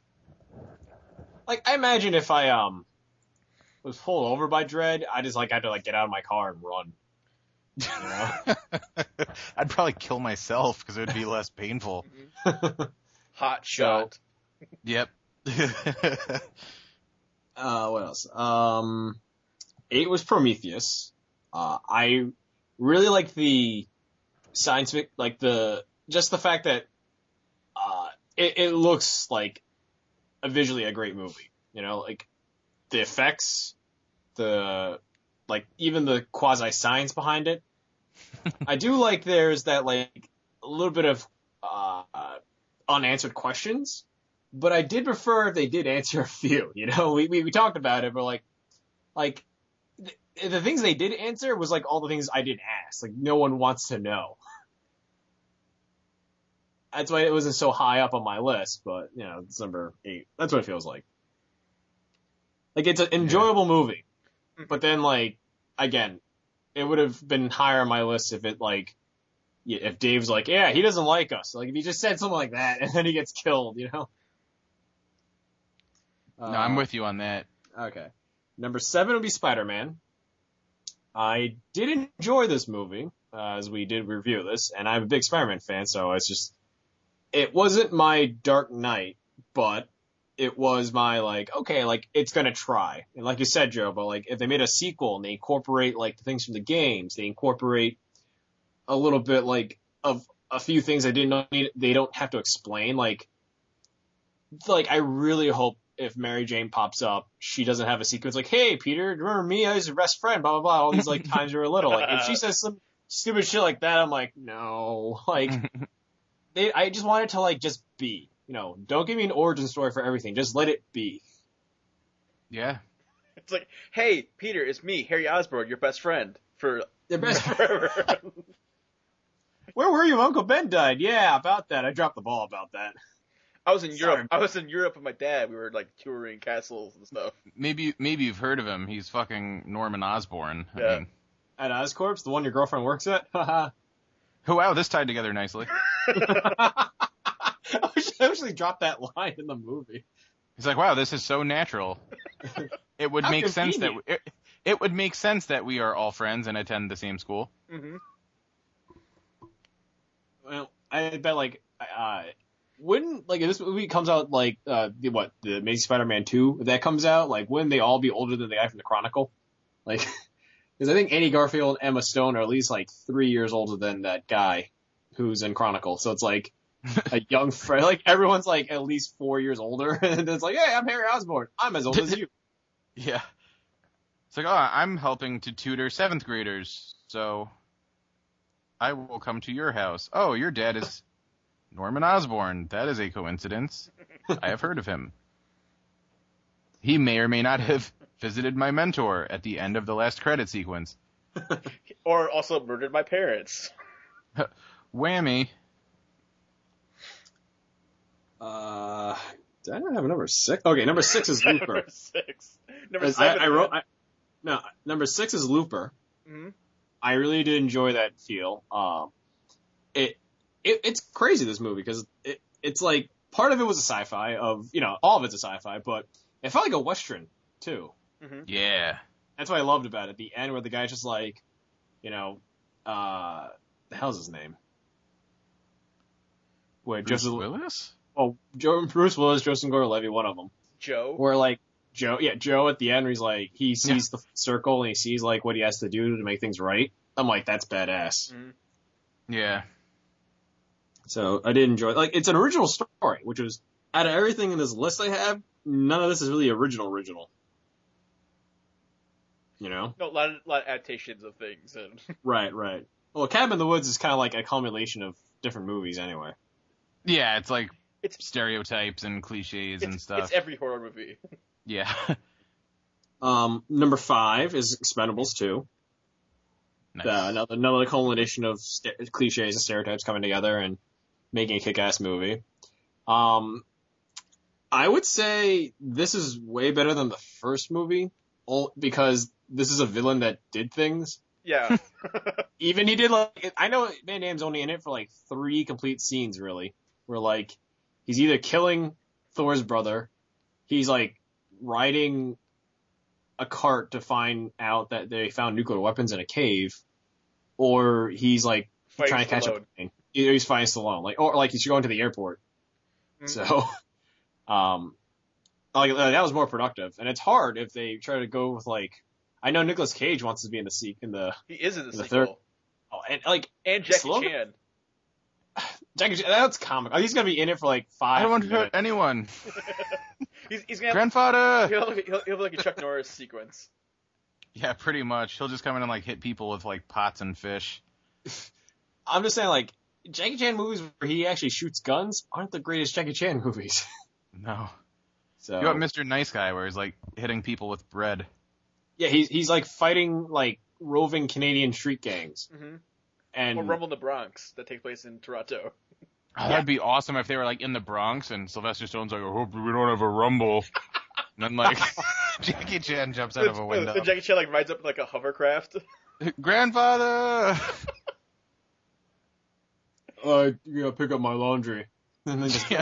Like, I imagine if I, um, was pulled over by Dredd, I just, like, had to, like, get out of my car and run. You know? I'd probably kill myself because it would be less painful. Hot shot. Yep. uh, what else? Um, eight was Prometheus. Uh, I really like the science, fic- like the, just the fact that, uh, it, it looks like a visually a great movie, you know, like the effects, the, like even the quasi science behind it. I do like there's that like a little bit of, uh, unanswered questions, but I did prefer if they did answer a few, you know, we, we, we talked about it, but like, like the, the things they did answer was like all the things I didn't ask, like no one wants to know. That's why it wasn't so high up on my list, but, you know, it's number eight. That's what it feels like. Like, it's an enjoyable yeah. movie. But then, like, again, it would have been higher on my list if it, like, if Dave's like, yeah, he doesn't like us. Like, if he just said something like that, and then he gets killed, you know? No, uh, I'm with you on that. Okay. Number seven would be Spider-Man. I did enjoy this movie, uh, as we did review this, and I'm a big Spider-Man fan, so it's just... It wasn't my Dark Knight, but it was my, like, okay, like, it's gonna try. And like you said, Joe, but, like, if they made a sequel and they incorporate, like, the things from the games, they incorporate a little bit, like, of a few things I didn't need, they don't have to explain, like, like, I really hope if Mary Jane pops up, she doesn't have a sequence like, hey, Peter, remember me? I was your best friend, blah, blah, blah, all these, like, times we were little. Like, if she says some stupid shit like that, I'm like, no, like... They, I just want it to, like, just be. You know, don't give me an origin story for everything. Just let it be. Yeah. It's like, hey, Peter, it's me, Harry Osborn, your best friend. For your best forever. Where were you when Uncle Ben died? Yeah, about that. I dropped the ball about that. I was in Sorry. Europe. I was in Europe with my dad. We were, like, touring castles and stuff. Maybe maybe you've heard of him. He's fucking Norman Osborn. Yeah. I mean, At Oscorp, the one your girlfriend works at? Haha. oh, wow, this tied together nicely. I wish I actually dropped that line in the movie. He's like, wow, this is so natural. It would How make sense that convenient. we, it, it would make sense that we are all friends and attend the same school. Mm-hmm. Well, I bet, like, uh, wouldn't, like, if this movie comes out, like, uh, the, what, the Amazing Spider-Man two, if that comes out, like, wouldn't they all be older than the guy from the Chronicle? Like, because I think Andy Garfield and Emma Stone are at least, like, three years older than that guy who's in Chronicle. So it's, like, a young friend, like, everyone's, like, at least four years older, and it's like, hey, I'm Harry Osborn. I'm as old as you. Yeah. It's like, oh, I'm helping to tutor seventh graders, so I will come to your house. Oh, your dad is Norman Osborn. That is a coincidence. I have heard of him. He may or may not have visited my mentor at the end of the last credit sequence. Or also murdered my parents. Whammy. Uh, did I not have a number six? Okay, number six is Looper. Number six. Number I, seven. I wrote. I, no, number six is Looper. Mm-hmm. I really did enjoy that feel. Um, it, it it's crazy, this movie, because it it's like part of it was a sci-fi of you know all of it's a sci-fi, but it felt like a western too. Mm-hmm. Yeah. That's what I loved about it. The end where the guy's just like, you know, uh, the hell's his name? Wait, Bruce Joseph Willis? Oh, Joe, Bruce Willis, Joseph Gordon-Levitt, one of them. Joe. Where like Joe, yeah, Joe at the end, where he's like, he sees yeah. the circle and he sees like what he has to do to make things right. I'm like, that's badass. Mm-hmm. Yeah. So I did enjoy it. Like, it's an original story, which was, out of everything in this list I have, none of this is really original original. You know? No, a lot of, a lot of adaptations of things. And... Right, right. Well, Cabin in the Woods is kind of like a culmination of different movies anyway. Yeah, it's like it's stereotypes and cliches it's, and stuff. It's every horror movie. Yeah. um, number five is Expendables two. Nice. Uh, another, another culmination of st- cliches and stereotypes coming together and making a kick-ass movie. Um, I would say this is way better than the first movie, because this is a villain that did things. Yeah. Even he did like, I know Van Damme's only in it for like three complete scenes, really, where like he's either killing Thor's brother, he's like riding a cart to find out that they found nuclear weapons in a cave, or he's like Fighting trying to catch Stallone. up. Either he's fighting Stallone, like, or like he's going to the airport. Mm-hmm. So, um, like that was more productive, and it's hard if they try to go with like. I know Nicolas Cage wants to be in the sequel. In the he is in the, in the sequel. third. Oh, and like and Jackie Stallone? Chan. Jackie Chan, that's comic. Oh, he's gonna be in it for like five. I don't want to minutes. hurt anyone. he's, he's gonna have, Grandfather! He'll have, he'll, he'll have like a Chuck Norris sequence. Yeah, pretty much. He'll just come in and like hit people with like pots and fish. I'm just saying, like Jackie Chan movies where he actually shoots guns aren't the greatest Jackie Chan movies. No. So You got Mister Nice Guy where he's like hitting people with bread. yeah, he's he's like fighting like roving Canadian street gangs. Mm-hmm. And Or Rumble in the Bronx that takes place in Toronto. Oh, that'd be awesome if they were like in the Bronx and Sylvester Stallone's like, I hope we don't have a rumble. And then like Jackie Chan jumps out of a window. Then Jackie Chan like rides up like a hovercraft. Grandfather! uh, you gotta pick up my laundry. And then just, Yeah.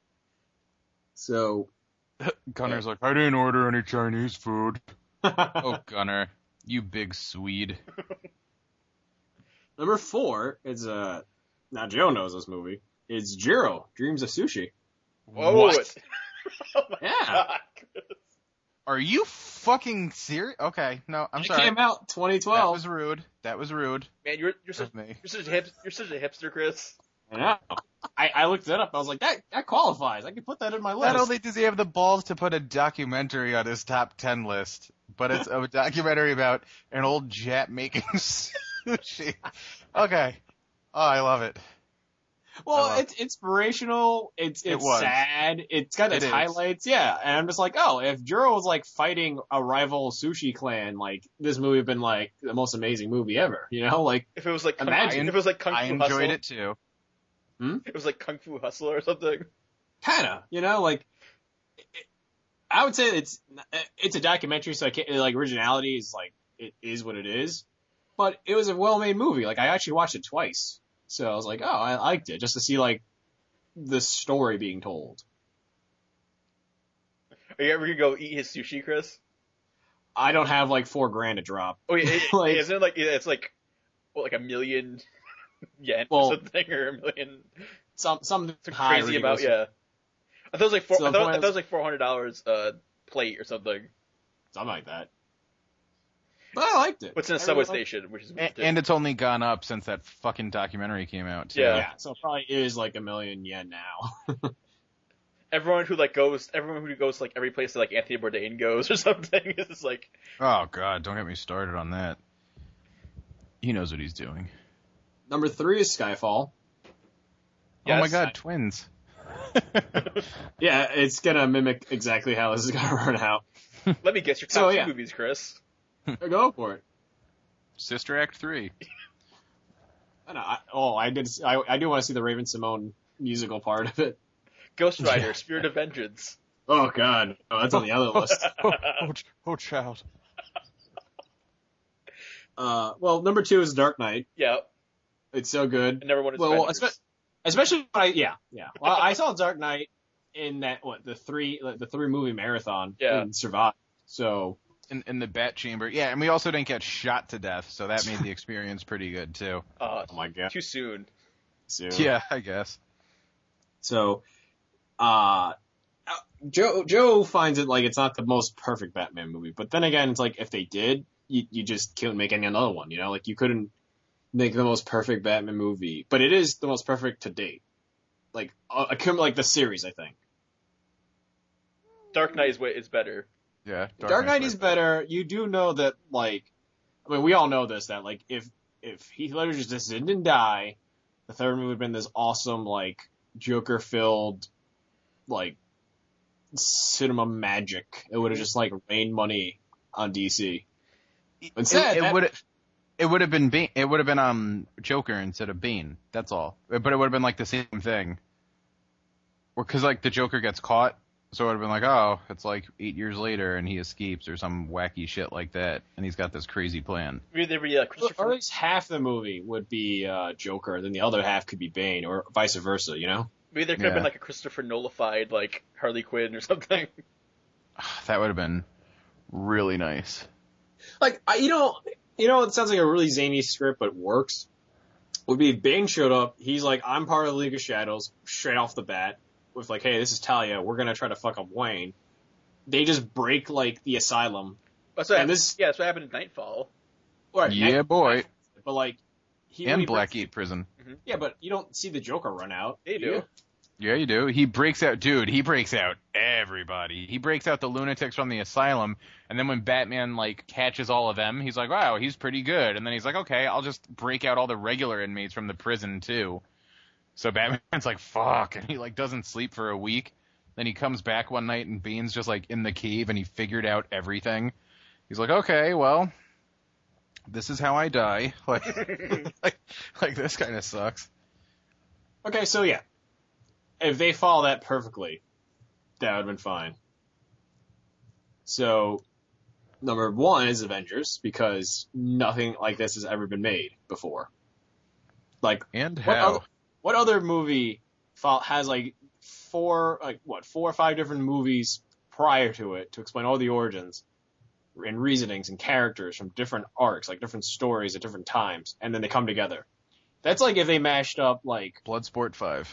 So Gunner's like, I didn't order any Chinese food. Oh, Gunner, you big Swede. number four is uh now Joe knows this movie. It's Jiro, Dreams of Sushi. Whoa. What? Oh my Yeah. god. Are you fucking serious? Okay, no, I'm It sorry. came out twenty That twelve. was rude. That was rude. Man, you're you're such Of me. you're such a hip, you're such a hipster, Chris. I know. I, I looked it up. I was like, that that qualifies. I can put that in my list. Not only does he have the balls to put a documentary on his top ten list, but it's a documentary about an old Jap making sushi. Okay. Oh, I love it. well, I love- it's inspirational. It's It it's was. sad. It's got its It is. highlights. Yeah, and I'm just like, oh, if Jiro was like fighting a rival sushi clan, like this movie would have been like the most amazing movie ever. You know, like If it was like Kung, Imagine. if it was like Kung Fu I enjoyed Hustle, it too. it was like Kung Fu Hustler or something. kinda, you know, like it, I would say it's it's a documentary, so I can't like originality is like it is what it is, but it was a well-made movie. Like I actually watched it twice, so I was like, oh, I liked it just to see like the story being told. Are you ever gonna go eat his sushi, Chris? I don't have like four grand to drop. Oh yeah, it, Like- isn't it like it's like what, like a million yen Well- or something, or a million Some something something high crazy about ridiculous- yeah. I thought it was like four. So I the thought, point I thought it is- was like four hundred dollars uh plate or something. something like that. But I liked it. What's in a I subway really liked station, which is And, and it's only gone up since that fucking documentary came out, too. Yeah. it. Yeah, so it probably is like a million yen now. everyone who like goes, everyone who goes to, like every place that like Anthony Bourdain goes or something is just like Oh, God, don't get me started on that. He knows what he's doing. Number three is Skyfall. Oh my Yes. god, twins. Yeah, it's gonna mimic exactly how this is gonna run out. Let me guess your top So, two yeah. movies, Chris. Go for it. Sister Act three. I know, I, oh, I did. I, I do want to see the Raven Simone musical part of it. Ghost Rider, Spirit of Vengeance. Oh God, oh, that's on the other list. oh, oh, oh, child. Uh, well, number two is Dark Knight. Yeah, It's so good. and number one is Well, Avengers. espe- especially when I yeah yeah. Well, I saw Dark Knight in that what the three the three movie marathon. Yeah. And survived. So In, in the bat chamber. Yeah, and we also didn't get shot to death, so that made the experience pretty good, too. Uh, oh my God. too soon. So, Yeah, I guess. So, uh, Joe Joe finds it like it's not the most perfect Batman movie, but then again, it's like if they did, you you just couldn't make any another one. You know, like you couldn't make the most perfect Batman movie, but it is the most perfect to date. Like, uh, like the series, I think. Dark Knight is way is better. Yeah. Dark Knight Knight's is better. You do know that, like, I mean, we all know this, that, like, if, if Heath Ledger just didn't die, the third movie would have been this awesome, like, Joker-filled, like, cinema magic. It would have just, like, rained money on D C. Instead, it, it that- would it would have been Bane, it would have been um Joker instead of Bane. That's all. But it would have been like the same thing. Or because like the Joker gets caught, so it would have been like, oh, it's like eight years later and he escapes or some wacky shit like that, and he's got this crazy plan. Maybe there be uh, or Christopher. at least half the movie would be uh, Joker, then the other half could be Bane, or vice versa, you know? Maybe there could have been Yeah. like a Christopher Nolified like Harley Quinn or something. That would have been really nice. Like, I, you know, you know, it sounds like a really zany script, but works. Would be if Bane showed up, he's like, I'm part of the League of Shadows, straight off the bat, with like, hey, this is Talia, we're gonna try to fuck up Wayne. They just break, like, the asylum. That's what And happened, this- yeah, that's what happened in Nightfall. Right, Yeah, and- boy. But, like, he when And he breaks- Blackgate Prison. Yeah, but you don't see the Joker run out. They do. do. you? Yeah, you do. He breaks out, dude, he breaks out everybody. He breaks out the lunatics from the asylum, and then when Batman, like, catches all of them, he's like, wow, he's pretty good. And then he's like, okay, I'll just break out all the regular inmates from the prison, too. So Batman's like, fuck, and he, like, doesn't sleep for a week. Then he comes back one night, and Bane's just, like, in the cave, and he figured out everything. He's like, okay, well, this is how I die. Like, like, like this kind of sucks. Okay, so yeah. If they follow that perfectly, that would have been fine. So, number one is Avengers, because nothing like this has ever been made before. Like, And what how? other, what other movie fo- has like four, like what, four or five different movies prior to it to explain all the origins and reasonings and characters from different arcs, like different stories at different times, and then they come together. That's like if they mashed up like Bloodsport five.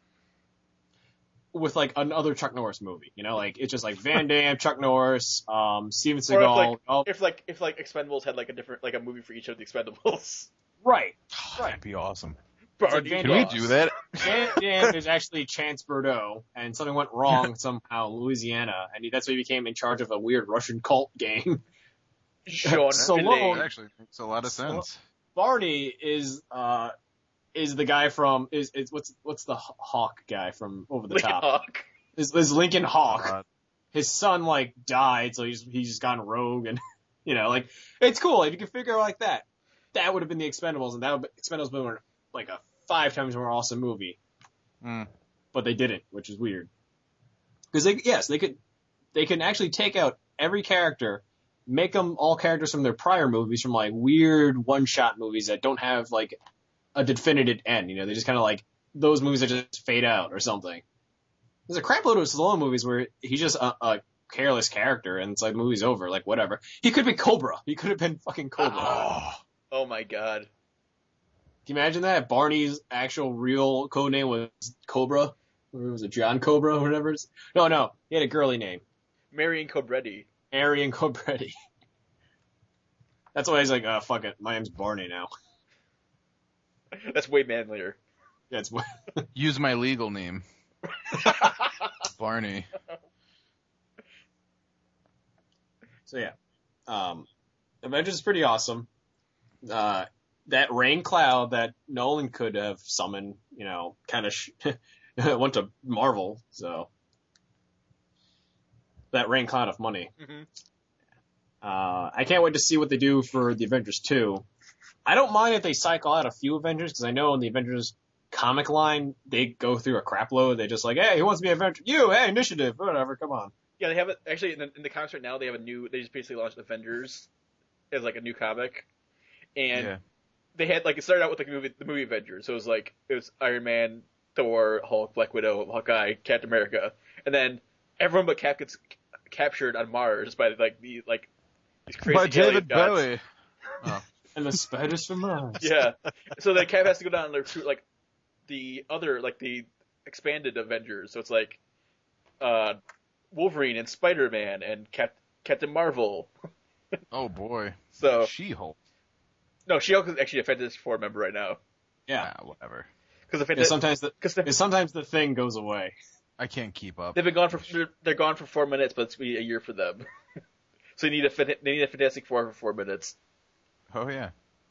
with like another Chuck Norris movie, you know, like it's just like Van Damme, Chuck Norris, um, Steven Or if Seagal. like, oh, if like if like Expendables had like a different like a movie for each of the Expendables. right. That'd be awesome. Barney Van Can we Ross. do that? Van Damme is actually Chance Bordeaux, and something went wrong somehow in Louisiana, and he, that's why he became in charge of a weird Russian cult gang. Sean Stallone. Connery. That actually makes a lot of sense. Barney is uh is the guy from is is what's what's the Hawk guy from Over the Lincoln Top? Hawk. Is, is Lincoln Hawk? God. His son like died, so he's he's just gone rogue, and you know, like it's cool if you can figure it like that. That would have been the Expendables, and that would Expendables would have been like a five times more awesome movie. Mm. But they didn't, which is weird. Because they yes they could they can actually take out every character, make them all characters from their prior movies, from like weird one shot movies that don't have like a definitive end. You know, they just kind of like those movies that just fade out or something. There's a crap load of Stallone movies where he's just a, a careless character, and it's like movie's over, like whatever. He could be Cobra. He could have been fucking Cobra. Oh. Oh my god. Can you imagine that? Barney's actual real code name was Cobra, or was it John Cobra or whatever? It's- No, no, he had a girly name, Marion Cobretti. Arian Cobretti. That's why he's like, oh, fuck it, my name's Barney now. That's way manlier. That's what. Use my legal name. Barney. So yeah, um, Avengers is pretty awesome. Uh, that rain cloud that Nolan could have summoned, you know, kind of sh- went to Marvel. So that rain cloud of money. Mm-hmm. Uh, I can't wait to see what they do for the Avengers two. I don't mind if they cycle out a few Avengers, because I know in the Avengers comic line, they go through a crap load. They just like, hey, who wants to be Avenger? You, hey, Initiative, whatever, come on. Yeah, they have it, actually, in the, in the comics right now, they have a new, they just basically launched Avengers as like a new comic. And Yeah. they had, like, it started out with like the movie, the movie Avengers. So it was like, it was Iron Man, Thor, Hulk, Black Widow, Hawkeye, Captain America. And then everyone but Cap gets captured on Mars by like the, like, these crazy By alien David gods. Bowie. Oh. And the spiders from Mars. Yeah. So then Cap has to go down and recruit like the other, like the expanded Avengers. So it's like uh, Wolverine and Spider-Man and Cap- Captain Marvel. Oh boy. So She-Hulk. no, She-Hulk is actually a Fantastic Four member right now. Yeah. Ah, whatever. Because the Yeah, Fantastic, sometimes the cause the, sometimes the thing goes away. I can't keep up. they've been gone for they're, they're gone for four minutes, but it's gonna be a year for them. So you need a fan- they need a Fantastic Four for four minutes. Oh yeah.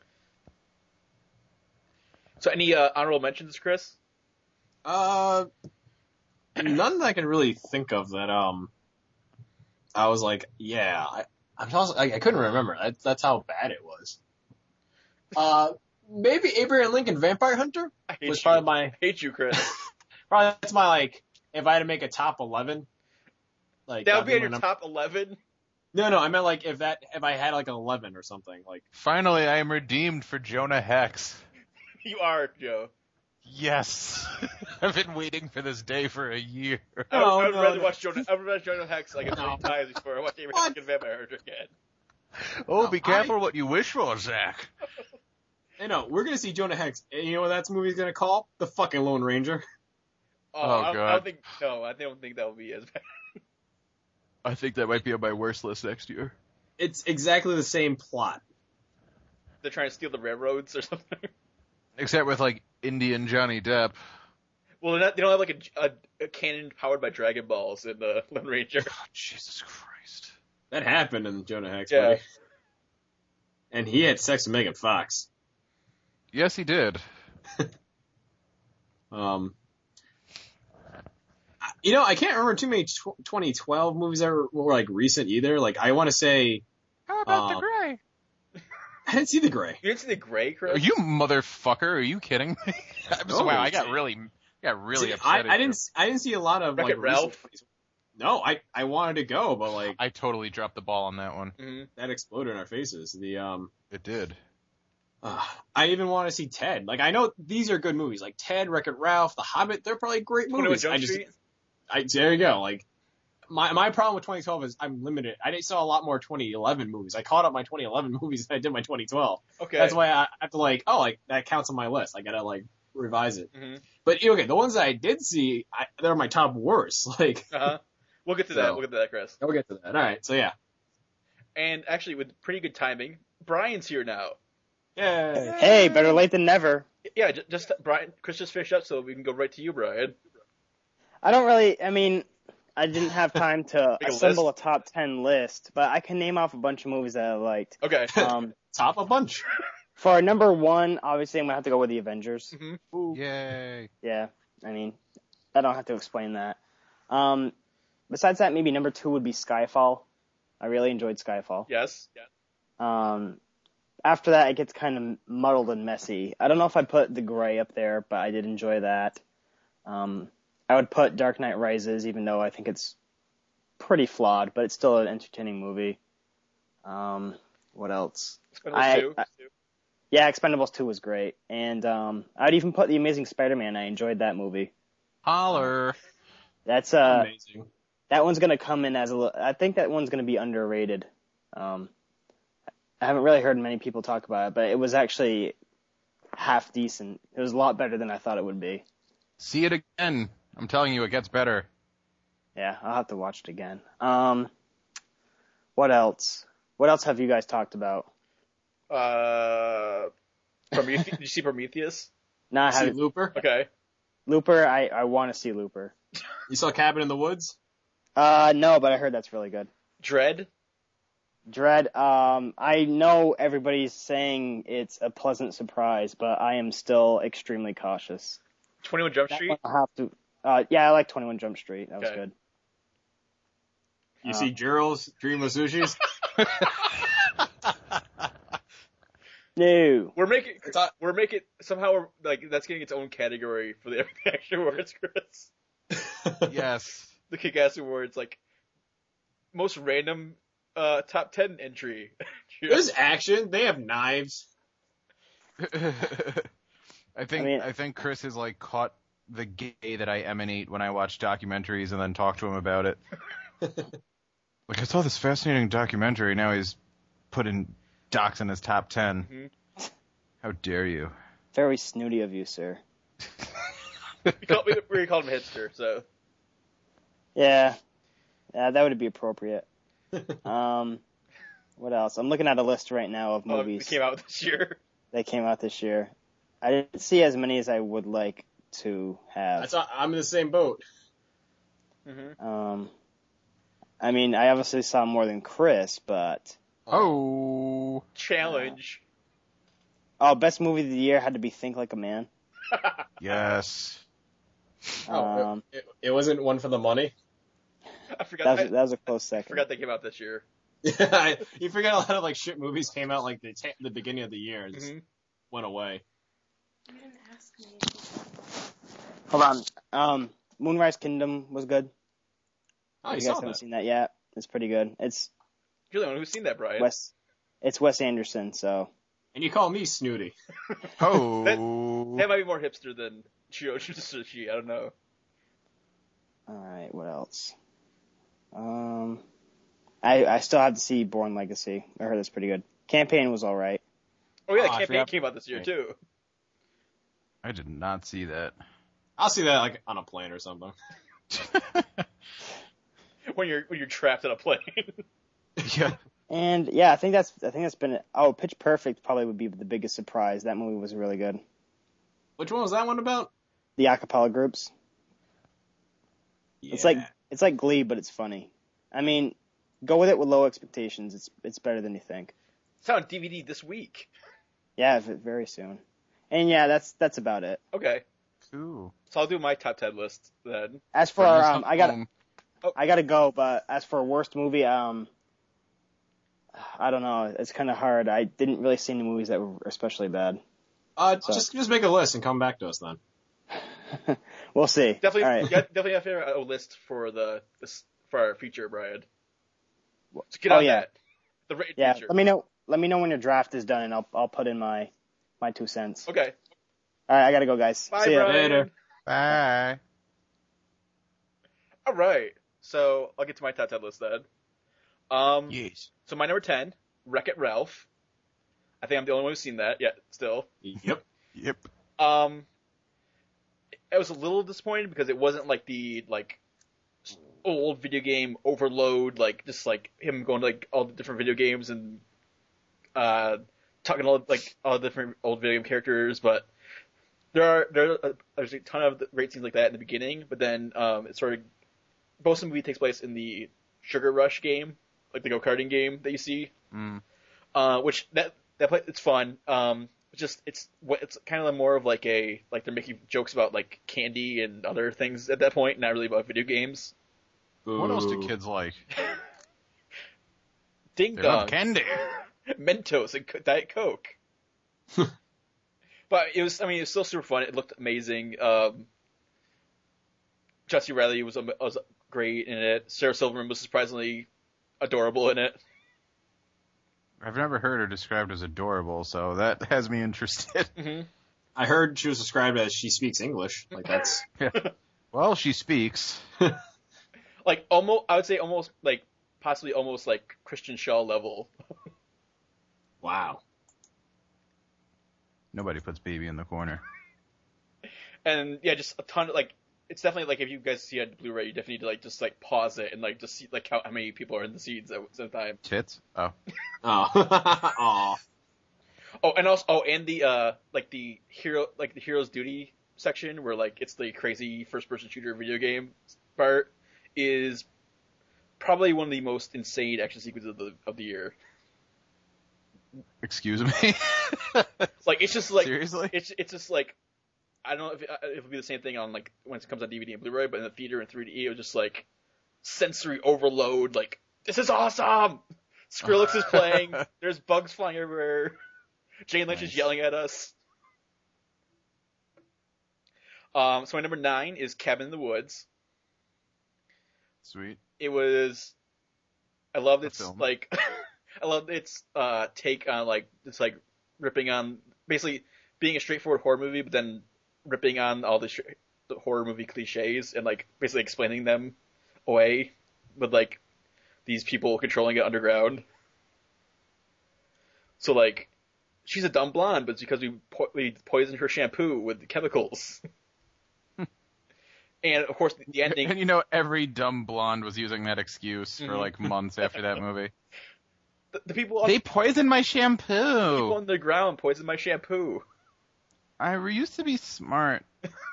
So any uh, honorable mentions, Chris? Uh, none that I can really think of that. Um, I was like, yeah, I, I'm also, I, I couldn't remember. That, that's how bad it was. Uh, maybe Abraham Lincoln Vampire Hunter I hate was you. probably my, I hate you, Chris. probably that's my like. If I had to make a top eleven, like That would be that'd on your my number- top eleven. No, no, I meant like if that if I had like an eleven or something like. Finally, I am redeemed for Jonah Hex. You are, Joe. Yes. I've been waiting for this day for a year. I would, No, I would no, rather no. watch Jonah. I would rather watch Jonah Hex like a No. million times before I watch Abraham What? Lincoln Vampire Hunter again. Oh, be I- careful what you wish for, Zach. You know, we're gonna see Jonah Hex. And you know what that movie's gonna call? The fucking Lone Ranger. Oh, Oh, I, don't, I God. don't think. No, I don't think that will be as bad. I think that might be on my worst list next year. It's exactly the same plot. They're trying to steal the railroads or something. Except with, like, Indian Johnny Depp. Well, they're not, they don't have like a, a, a cannon powered by Dragon Balls in the Lone Ranger. Oh, Jesus Christ. That happened in Jonah Hex, Yeah. buddy. And he had sex with Megan Fox. Yes, he did. Um, you know, I can't remember too many tw- twenty twelve movies that were, were like recent either. Like, I want to say, How about Uh, the Gray? I didn't see The Gray. You didn't see the Gray, Chris? Are you motherfucker? Are you kidding me? I'm so, No, wow, I got see- really, got really See, upset. I, at I you. didn't, I didn't see a lot of Wreck-It like Ralph? recent- No, I, I wanted to go, but like I totally dropped the ball on that one. Mm-hmm. that exploded in our faces. The um, It did. uh, I even want to see Ted. Like, I know these are good movies, like Ted, Wreck-It Ralph, The Hobbit. They're probably great twenty-one movies. Jump I just, Street? I there you go. Like, my my problem with twenty twelve is I'm limited. I didn't saw a lot more twenty eleven movies. I caught up my twenty eleven movies than I did my twenty twelve. Okay. That's why I have to like, oh, like that counts on my list. I gotta like revise it. Mm-hmm. But okay, the ones that I did see, I, they're my top worst. Like, Uh-huh. We'll get to So- that. We'll get to that, Chris. we'll get to that. All right, so yeah. And actually, with pretty good timing, Brian's here now. Yay. Hey, better late than never. Yeah, just, just Brian. Chris just finished up, so we can go right to you, Brian. I don't really, I mean, I didn't have time to Make a assemble list? a top ten list, but I can name off a bunch of movies that I liked. Okay. Um, Top a bunch. for number one, obviously I'm going to have to go with The Avengers. Mm-hmm. Yay. Yeah, I mean, I don't have to explain that. Um, besides that, maybe number two would be Skyfall. I really enjoyed Skyfall. Yes. Yeah. Um, after that, it gets kind of muddled and messy. I don't know if I'd put The Gray up there, but I did enjoy that. Um, I would put Dark Knight Rises, even though I think it's pretty flawed, but it's still an entertaining movie. Um, what else? Expendables I- two. I- Yeah, Expendables two was great. And um, I'd even put The Amazing Spider-Man. I enjoyed that movie. Holler. That's uh, Amazing. that one's gonna come in as a. li- I think that one's gonna be underrated. Um, I haven't really heard many people talk about it, but it was actually half decent. It was a lot better than I thought it would be. See it again. I'm telling you, it gets better. Yeah, I'll have to watch it again. Um, what else? What else have you guys talked about? Uh, Prometheus. Did you see Prometheus? No, I See haven't. Looper? Okay. Looper. I I want to see Looper. You saw Cabin in the Woods? Uh, no, but I heard that's really good. Dread. Dread. Um, I know everybody's saying it's a pleasant surprise, but I am still extremely cautious. twenty-one Jump That Street? one I'll have to. Uh, yeah, I like twenty-one Jump Street. That was Okay. good. You Uh, see Jiro's Dream of Sushis? No. We're making It's not- we're making somehow we're, like that's getting its own category for the Action Awards, Chris. Yes. The Kick-Ass Awards, like most random uh, top ten entry. There's action. They have knives. I think I mean- I think Chris has like caught the gay that I emanate when I watch documentaries and then talk to him about it. Like, I saw this fascinating documentary. Now he's putting docs in his top ten. Mhm. How dare you? Very snooty of you, sir. we, call, we, we called him hipster, so Yeah. Yeah, that would be appropriate. Um, what else? I'm looking at a list right now of oh, movies it came out this year. that came out this year. I didn't see as many as I would like to have. That's all, I'm in the same boat. Mm-hmm. Um, I mean, I obviously saw more than Chris, but Oh. Challenge. oh, best movie of the year had to be Think Like a Man. Yes. Oh, Um, it, it wasn't one for the money. I forgot. that was, I, that was a close I second. forgot they came out this year. You forget a lot of like shit movies came out like the ta- the beginning of the year and just Mm-hmm. went away. You didn't ask me. Hold on. Um, Moonrise Kingdom was good. Oh, you you guys saw haven't that. seen that yet. It's pretty good. It's You're the one who's seen that, Brian. Wes. It's Wes Anderson. So And you call me snooty. Oh. That might be more hipster than Chio Sushi. I don't know. all right. What else? Um, I I still have to see Born Legacy. I heard that's pretty good. Campaign was all right. Oh yeah, Oh, the I campaign forgot. came out this year too. I did not see that. I'll see that like on a plane or something. When you're when you're trapped on a plane. Yeah. And yeah, I think that's I think that's been oh Pitch Perfect probably would be the biggest surprise. That movie was really good. Which one was that one about? The acapella groups. It's like it's like Glee, but it's funny. I mean, go with it with low expectations. It's it's better than you think. It's on D V D this week. Yeah, v- very soon. And yeah, that's that's about it. Okay, Cool. so I'll do my top ten list then. As for Bring us um, I got home. I gotta go, but as for worst movie, um, I don't know. It's kind of hard. I didn't really see any movies that were especially bad. Uh, So- just just make a list and come back to us then. We'll see. Definitely, All right. yeah, definitely have a list for the this, for our feature, Brian. So get Oh, on yeah. that. The rated Yeah. feature. Let me know. Let me know when your draft is done, and I'll I'll put in my my two cents. Okay. All right. I gotta go, guys. Bye, See ya. Brian. Later. Bye. All right. So I'll get to my top ten list then. Um, Yes. So my number ten, Wreck-It Ralph. I think I'm the only one who's seen that yet. Still. Yep. Yep. Um, I was a little disappointed because it wasn't like the like old video game overload, like just like him going to like all the different video games and uh talking to all like all the different old video game characters. But there are there are, there's a ton of great scenes like that in the beginning, but then um it sort of most of the movie takes place in the Sugar Rush game, like the go karting game that you see. Mm. Uh, which that that play, it's fun. Um, it's just it's what it's kind of more of like a like they're making jokes about like candy and other things at that point, not really about video games. What else do Boo. kids like? Ding They love dong, candy. Mentos, and Co- Diet Coke. But it was, I mean, it was still super fun. It looked amazing. Um, Jesse Riley was was great in it. Sarah Silverman was surprisingly adorable in it. I've never heard her described as adorable, so that has me interested. Mm-hmm. I heard she was described as she speaks English. Like that's Well, she speaks. Like almost, I would say almost like possibly almost like Christian Shaw level. wow. Nobody puts baby in the corner. And yeah, just a ton of like, it's definitely like if you guys see it on Blu-ray, you definitely need to like just like pause it and like just see like how, how many people are in the scenes at the time. Tits? Oh. Oh. Aw. Oh, and also, oh, and the uh like the hero like the hero's duty section where like it's the crazy first-person shooter video game part is probably one of the most insane action sequences of the of the year. Excuse me. Like it's just like Seriously? it's it's just like I don't know if it, if it'll be the same thing on like when it comes on D V D and Blu-ray, but in the theater in three D it was just like sensory overload. Like this is awesome. Skrillex is playing. There's bugs flying everywhere. Jane Lynch Nice. is yelling at us. Um, so my number nine is Cabin in the Woods. Sweet. It was. I love A its film. like. I love its uh, take on like it's like ripping on basically being a straightforward horror movie, but then ripping on all the, sh- the horror movie cliches and like basically explaining them away with like these people controlling it underground. So like, she's a dumb blonde, but it's because we po- we poisoned her shampoo with chemicals. And of course, the, the ending. And you know, every dumb blonde was using that excuse for Mhm. like months after that movie. The, the people on, They poisoned my people shampoo. on the ground poisoned my shampoo. I used to be smart.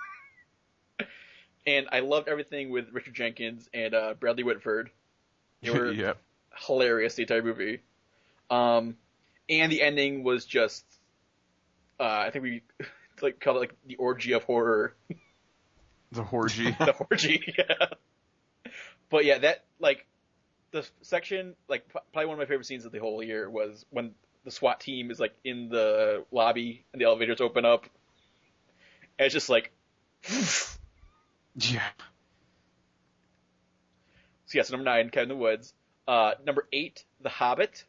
And I loved everything with Richard Jenkins and uh, Bradley Whitford. They were Yep. hilarious the entire movie. Um, and the ending was just, uh, I think we like call it like the orgy of horror. The orgy. The orgy, yeah. But yeah, that like the section, like p- probably one of my favorite scenes of the whole year was when the SWAT team is like in the lobby and the elevators open up. And it's just like, Yeah. so yes, number nine, Cabin in the Woods. Uh, number eight, The Hobbit.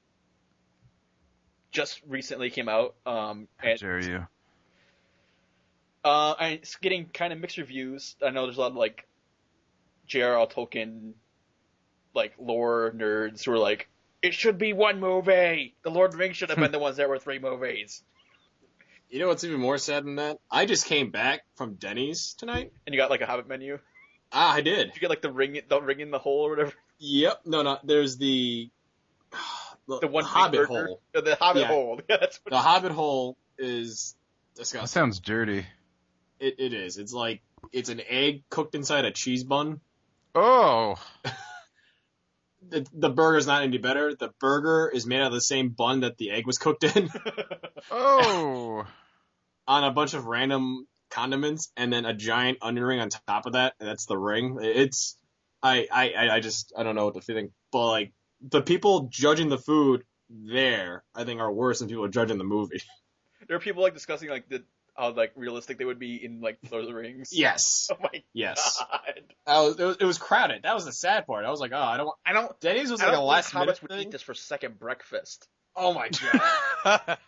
Just recently came out. Um, How and, dare you? uh, and it's getting kind of mixed reviews. I know there's a lot of like J R R Tolkien, like lore nerds who are like, it should be one movie. The Lord of the Rings should have been the ones that were three movies. You know what's even more sad than that? I just came back from Denny's tonight. And you got like a Hobbit menu. Ah, I did. Did you get like the ring, the ring in the hole or whatever? Yep. No, no. There's the the, The one big Hobbit burger? hole. Uh, The Hobbit Yeah. hole. Yeah, that's what The Hobbit hole is That disgusting. sounds dirty. It it is. It's like it's an egg cooked inside a cheese bun. Oh. The, the burger's not any better. The burger is made out of the same bun that the egg was cooked in, Oh. on a bunch of random condiments, and then a giant onion ring on top of that, and that's the ring. It's I I I I just I don't know what to think, but like the people judging the food there, I think are worse than people judging the movie. There are people like discussing like the how like realistic they would be in like Lord of the Rings. Yes. Oh my Yes. god. I was, it was it was crowded. That was the sad part. I was like, oh, I don't want. I don't. Denny's was I like a don't last think minute hobbits would thing. eat this for second breakfast. Oh my god.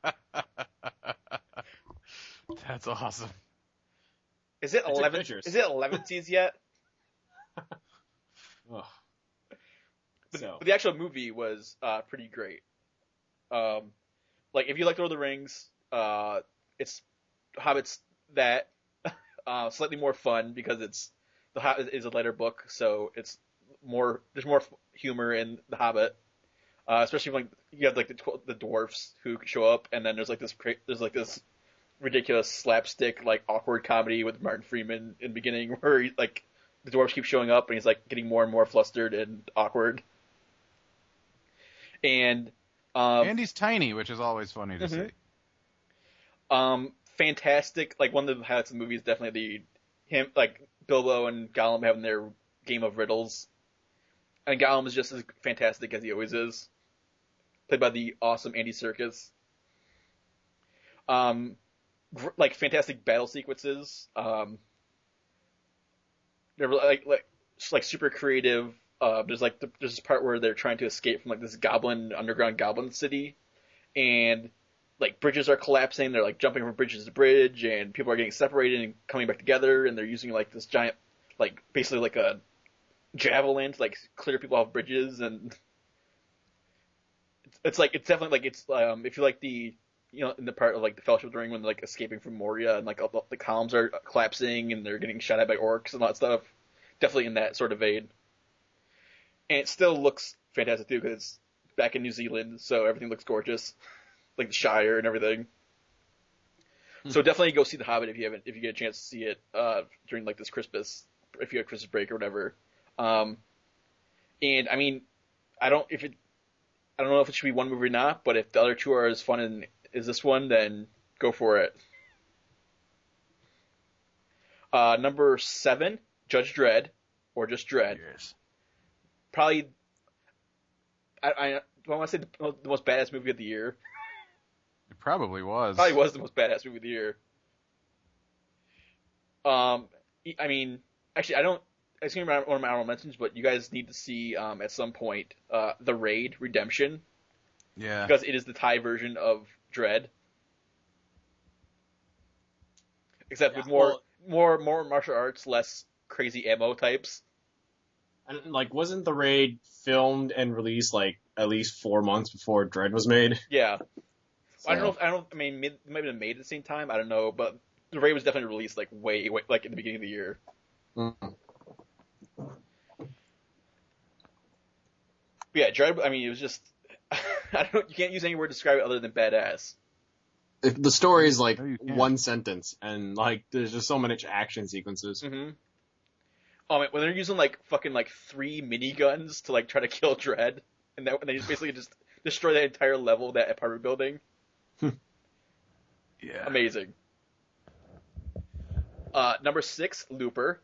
That's awesome. Is it I took eleven? pictures. Is it eleven seas yet? Ugh. But, So. but the actual movie was uh, pretty great. Um, like if you like Lord of the Rings, uh, it's Hobbit's that uh, slightly more fun because it's the Hobbit is a lighter book, so it's more there's more humor in the Hobbit. Uh, especially when you have like the tw- the dwarfs who show up, and then there's like this cra- there's like this ridiculous slapstick like awkward comedy with Martin Freeman in the beginning where he, like the dwarfs keep showing up and he's like getting more and more flustered and awkward. And um, And he's tiny, which is always funny to Mhm. see. um, fantastic. Like one of the highlights of the movie is definitely the him like Bilbo and Gollum having their game of riddles, and Gollum is just as fantastic as he always is, played by the awesome Andy Serkis. Um, gr- like fantastic battle sequences. Um, they're like like just, like super creative. Uh, there's like the, there's this part where they're trying to escape from like this goblin underground goblin city, and like bridges are collapsing. They're like jumping from bridges to bridge, and people are getting separated and coming back together. And they're using like this giant, like basically like a javelin to like clear people off bridges. And it's, it's like it's definitely like it's um if you like the you know in the part of like the Fellowship of the Ring when they're like escaping from Moria and like all the, the columns are collapsing and they're getting shot at by orcs and all that stuff. Definitely in that sort of vein. And it still looks fantastic too because it's back in New Zealand, so everything looks gorgeous, like the Shire and everything. So definitely go see The Hobbit if you haven't, if you get a chance to see it uh, during like this Christmas, if you have Christmas break or whatever. Um, And I mean, I don't if it, I don't know if it should be one movie or not, but if the other two are as fun as this one, then go for it. Uh, number seven, Judge Dredd, or just Dredd. Yes. Probably, I, I, I want to say the, the most badass movie of the year. It probably was. Probably was the most badass movie of the year. Um, I mean, actually, I don't. It's gonna be one of my honorable mentions, but you guys need to see um, at some point uh, The Raid Redemption. Yeah. Because it is the Thai version of Dredd, except Yeah, with more, well- more, more martial arts, less crazy ammo types. And, like, wasn't The Raid filmed and released, like, at least four months before Dredd was made? Yeah. So- I don't know. If, I don't. I mean, it might have been made at the same time. I don't know, but The Raid was definitely released like way, way like in the beginning of the year. Mm. But yeah, Dredd. I mean, it was just. I don't. You can't use any word to describe it other than badass. If the story is, like, No, you can't. one sentence, and, like, there's just so many action sequences. Mm-hmm. Oh man, when they're using like fucking like three miniguns to like try to kill Dredd, and, that, and they just basically just destroy that entire level of that apartment building. Yeah. Amazing. Uh, number six, Looper.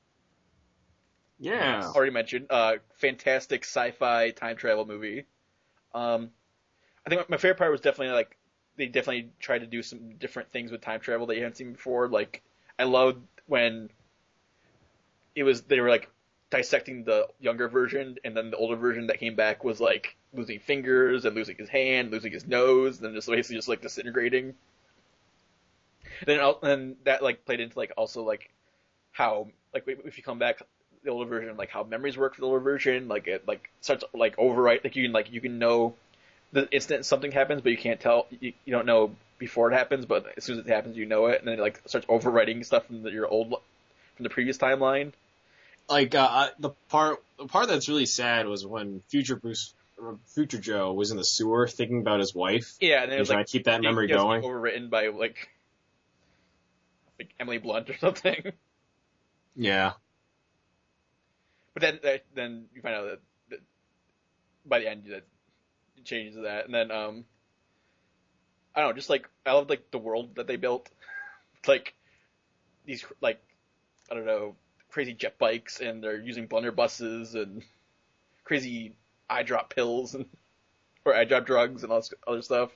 Yeah. Already mentioned. Uh, fantastic sci-fi time travel movie. Um, I think my favorite part was definitely like they definitely tried to do some different things with time travel that you hadn't seen before. Like I loved when it was they were like dissecting the younger version, and then the older version that came back was like losing fingers and losing his hand, losing his nose, and then just basically just like disintegrating. Then and that like played into like also like how like if you come back the older version, like how memories work for the older version, like it like starts like overwrite, like you can like you can know the instant something happens, but you can't tell, you, you don't know before it happens, but as soon as it happens, you know it, and then it like starts overwriting stuff from the, your old from the previous timeline. Like, uh, I- the part, the part that's really sad was when future Bruce, or future Joe was in the sewer thinking about his wife. Yeah, and then it and was trying like to keep that memory it was going. overwritten by like like Emily Blunt or something. Yeah. But then that, then you find out that, that by the end that it changes that, and then um, I don't know, just like I love like the world that they built, like these like I don't know crazy jet bikes, and they're using blunderbusses and crazy eye drop pills and or eye drop drugs and all this other stuff.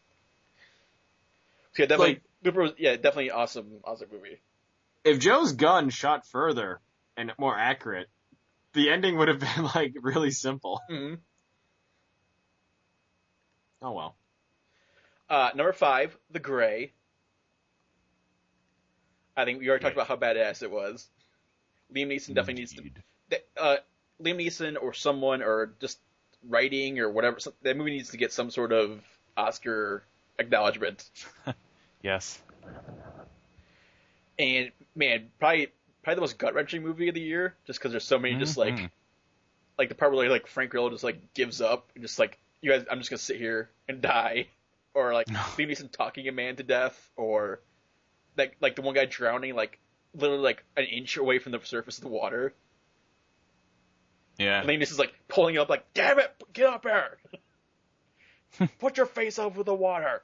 So yeah, definitely, Like- Looper was yeah definitely awesome, awesome movie. If Joe's gun shot further and more accurate, the ending would have been, like, really simple. Mm-hmm. Oh well. Uh, number five, The Gray. I think we already talked about how badass it was. Liam Neeson definitely needs to. Uh, Liam Neeson or someone or just writing or whatever. Some, that movie needs to get some sort of Oscar acknowledgement. Yes. And man, probably probably the most gut wrenching movie of the year, just because there's so many just like Mhm. like the part where like Frank Grillo just like gives up and just like you guys, I'm just gonna sit here and die, or like Liam Neeson talking a man to death, or like like the one guy drowning like literally like an inch away from the surface of the water. Yeah. And Liam Neeson's like pulling up like, damn it, get up here, put your face over the water.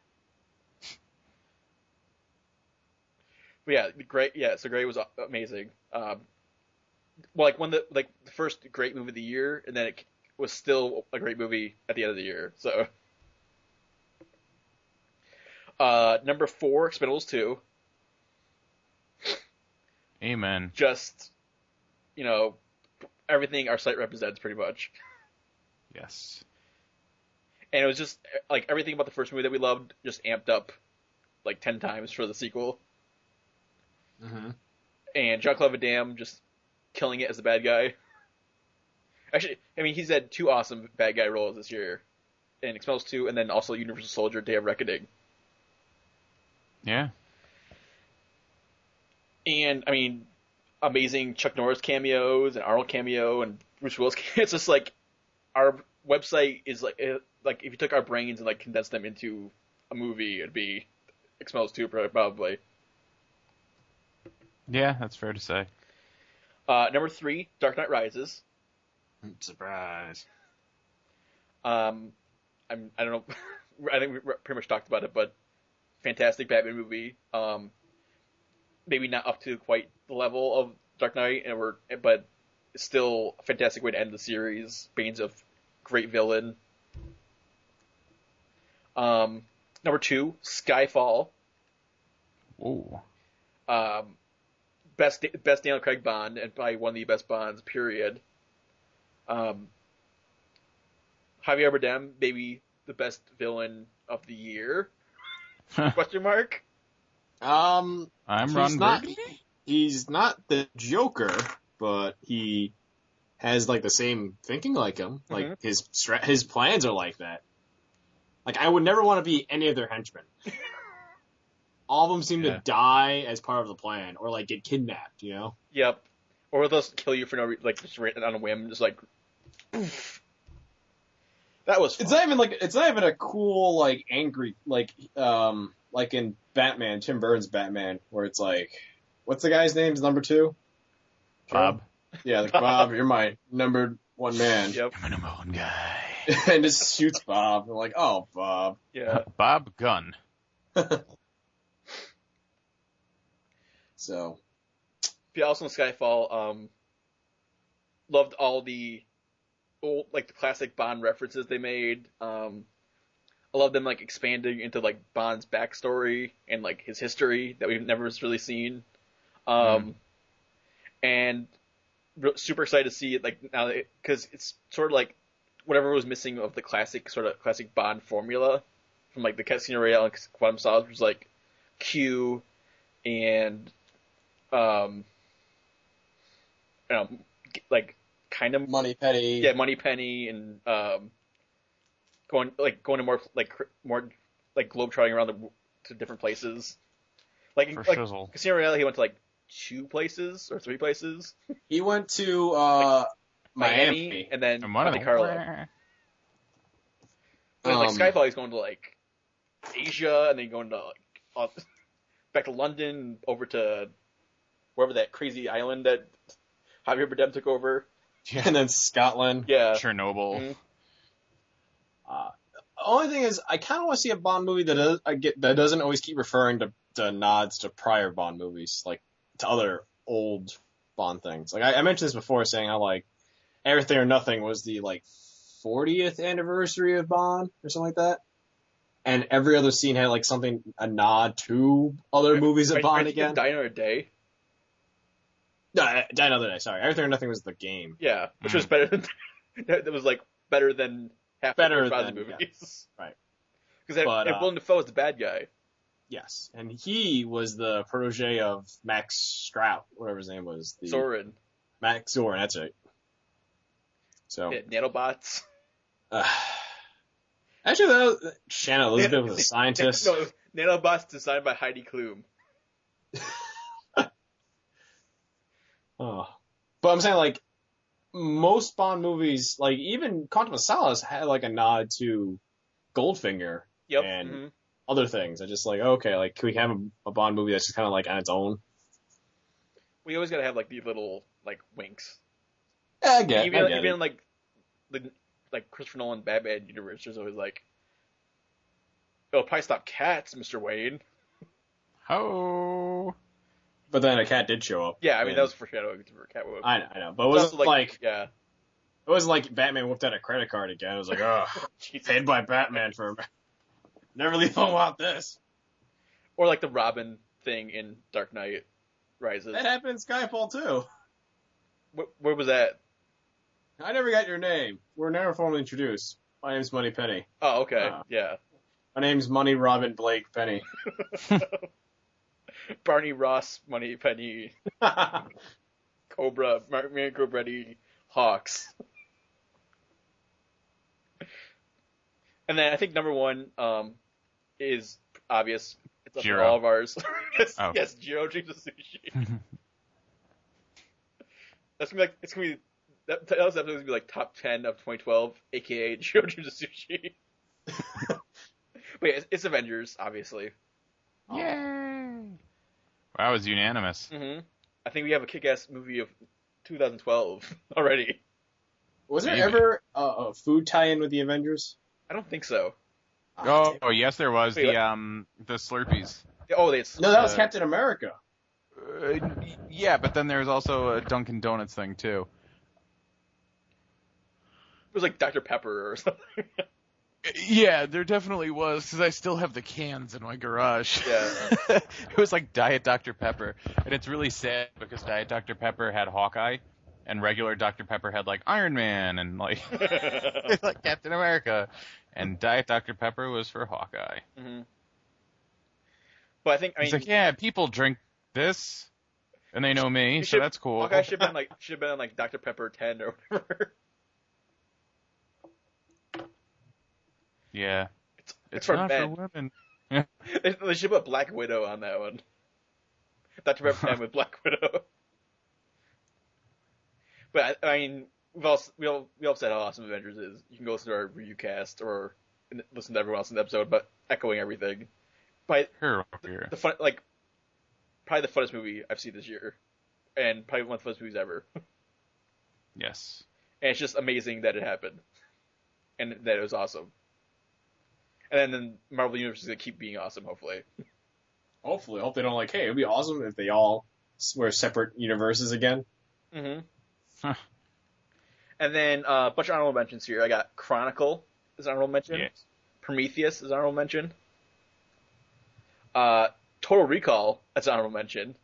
But yeah, great. Yeah, so Gray was amazing. Um, well, like one of the like the first great movie of the year, and then it was still a great movie at the end of the year. So, uh, number four, Expendables two. Amen. Just, you know, everything our site represents pretty much. Yes. And it was just like everything about the first movie that we loved, just amped up like ten times for the sequel. Mm-hmm. And Jean-Claude Van Damme just killing it as the bad guy. Actually, I mean, he's had two awesome bad guy roles this year in Expendables two, and then also Universal Soldier: Day of Reckoning. Yeah. And I mean, amazing Chuck Norris cameos and Arnold cameo and Bruce Willis. It's just like our website is like like if you took our brains and like condensed them into a movie, it'd be Expendables two probably. Yeah, that's fair to say. Uh, number three, Dark Knight Rises. Surprise. Um, I'm I don't know. I think we pretty much talked about it, but fantastic Batman movie. Um, maybe not up to quite the level of Dark Knight, and we're but still a fantastic way to end the series. Bane's a great villain. Um, number two, Skyfall. Ooh. Um, best best Daniel Craig Bond, and probably one of the best Bonds. Period. Um, Javier Bardem, maybe the best villain of the year? Question mark. Um, I'm he's Ron not, Burgundy? He's not the Joker, but he has like the same thinking like him. Like Mhm. his stra- his plans are like that. Like I would never want to be any of their henchmen. All of them seem Yeah. to die as part of the plan, or like get kidnapped. You know. Yep. Or they'll just kill you for no reason, like just right on a whim, just like. Poof. That was fun. It's not even like it's not even a cool like angry like um like in Batman, Tim Burton's Batman, where it's like, what's the guy's name? Number two. Bob. Yeah, like Bob, you're my number one man. Yep. I'm a number one guy. And just shoots Bob. I'm like, oh, Bob. Yeah. Bob Gunn. So. Yeah, also in Skyfall, um, loved all the old, like the classic Bond references they made. Um, I love them like expanding into like Bond's backstory and like his history that we've never really seen. Um, Mm. and re- super excited to see it like now because it, it's sort of like whatever was missing of the classic sort of classic Bond formula from like the Casino Royale and Quantum Solace was like Q and um. You know, like kind of Money Penny. yeah, Money Penny, and um, going like going to more like cr- more like globetrotting around the to different places. Like, For like shizzle. Casino Royale, he went to like two places or three places, He went to uh, Miami, Miami. and then And one of Monte them. Carlo. But like Um, Skyfall, he's going to like Asia, and then going to like uh, back to London, over to wherever that crazy island that Javier Bardem took over. And then Scotland. Yeah. Chernobyl. Mhm. Uh, the only thing is, I kind of want to see a Bond movie that does, I get that doesn't always keep referring to, to nods to prior Bond movies, like to other old Bond things. Like I, I mentioned this before, saying how like Everything or Nothing was the like fortieth anniversary of Bond or something like that, and every other scene had like something a nod to other movies of Are- Bond are you thinking again. Die Another Day. No, Die Another Day. Sorry, Everything or Nothing was the game. Yeah, which Mm. was better than that was like better than half Better the Bond than- movies. yeah, right. Because But, uh, Willem Dafoe is the bad guy. Yes, and he was the protege of Max Strout, whatever his name was. The Soren, Max Zorin, that's right. So, yeah, nanobots. uh, actually, that was, Shannon Elizabeth was a scientist. No, it was nanobots designed by Heidi Klum. Oh. But I'm saying, like, most Bond movies, like, even Quantum of Solace had, like, a nod to Goldfinger Yep. and mhm. other things. I just, like, okay, like, can we have a, a Bond movie that's just kind of, like, on its own? We always gotta have like these little like winks. Yeah, I get, even I get even it. like the like Christopher Nolan Batman universe, there's always like, it'll probably stop cats, Mister Wayne. Oh. But then a cat did show up. Yeah, I mean and- that was foreshadowing for Catwoman. I know, I know. But it wasn't also, like, yeah, it wasn't like Batman whipped out a credit card again. It was like, oh, Jesus. paid by Batman for never leave home without this. Or like the Robin thing in Dark Knight Rises. That happened in Skyfall too. Where, where was that? I never got your name. We're never formally introduced. My name's Money Penny. Oh, okay, Uh. yeah. My name's Money Robin Blake Penny. Barney Ross, Money Penny, Cobra, Mar- Marion Cobretti, Hawks. And then I think number one um, is obvious. It's up for Jiro. all of ours. yes, Oh. yes, Jiro Dreams of Sushi. That's gonna be like it's gonna be that, that episode's gonna be like top ten of twenty twelve, aka Jiro Dreams of Sushi. But yeah, it's, it's Avengers, obviously. Yay! Wow, it was unanimous. hmm I think we have a kick-ass movie of two thousand twelve already. Was there Maybe. ever a, a food tie-in with the Avengers? I don't think so. Oh, oh yes, there was Wait, the what? um the Slurpees. Oh, it's No, that was Uh, Captain America. Uh, yeah, but then there's also a Dunkin' Donuts thing too. it was like Doctor Pepper or something. Yeah, there definitely was, because I still have the cans in my garage. Yeah. It was like Diet Doctor Pepper, and it's really sad because Diet Doctor Pepper had Hawkeye, and regular Doctor Pepper had like Iron Man and like like Captain America, and Diet Doctor Pepper was for Hawkeye. hmm But I think I mean, He's like, yeah, people drink this, and they know me, you so should- that's cool. Hawkeye should have been like should have been on like Doctor Pepper ten or whatever. Yeah, It's, it's for not men. for women. They, they should put Black Widow on that one. Doctor Pepper ten with Black Widow. But I, I mean, we've all we all we all said how awesome Avengers is. You can go listen to our review cast or listen to everyone else in the episode, but echoing everything. But Here, here. the fun, like, probably the funnest movie I've seen this year, and probably one of the funnest movies ever. Yes. And it's just amazing that it happened, and that it was awesome. And then the Marvel Universe is gonna keep being awesome, hopefully. Hopefully, I hope they don't like. Hey, it'd be awesome if they all were separate universes again. Mm-hmm. Huh. And then uh, a bunch of honorable mentions here. I got Chronicle is an honorable mention. Yes. Prometheus is an honorable mention. Uh, Total Recall is an honorable mention.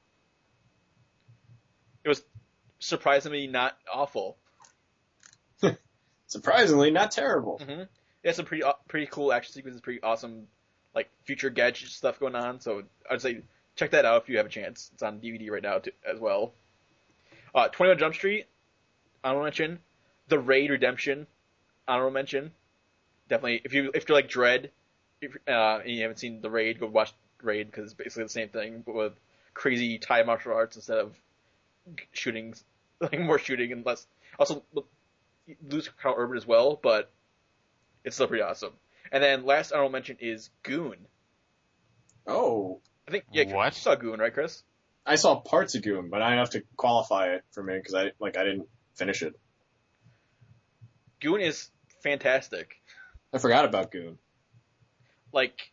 It was surprisingly not awful. Surprisingly, not terrible. Mm-hmm. It has some pretty pretty cool action sequences, pretty awesome like future gadget stuff going on. So I'd say check that out if you have a chance. It's on D V D right now too, as well. Uh, twenty-one Jump Street, honorable mention. The Raid Redemption, honorable mention. Definitely, if you if you're like Dread, if, uh, and you haven't seen The Raid, go watch Raid because it's basically the same thing, but with crazy Thai martial arts instead of shooting, like more shooting and less. Also, lose count urban as well, but it's still pretty awesome. And then last honorable mention is Goon. Oh, I think yeah, What? you saw Goon, right, Chris? I saw parts of Goon, but I have to qualify it for me because I like I didn't finish it. Goon is fantastic. I forgot about Goon. Like,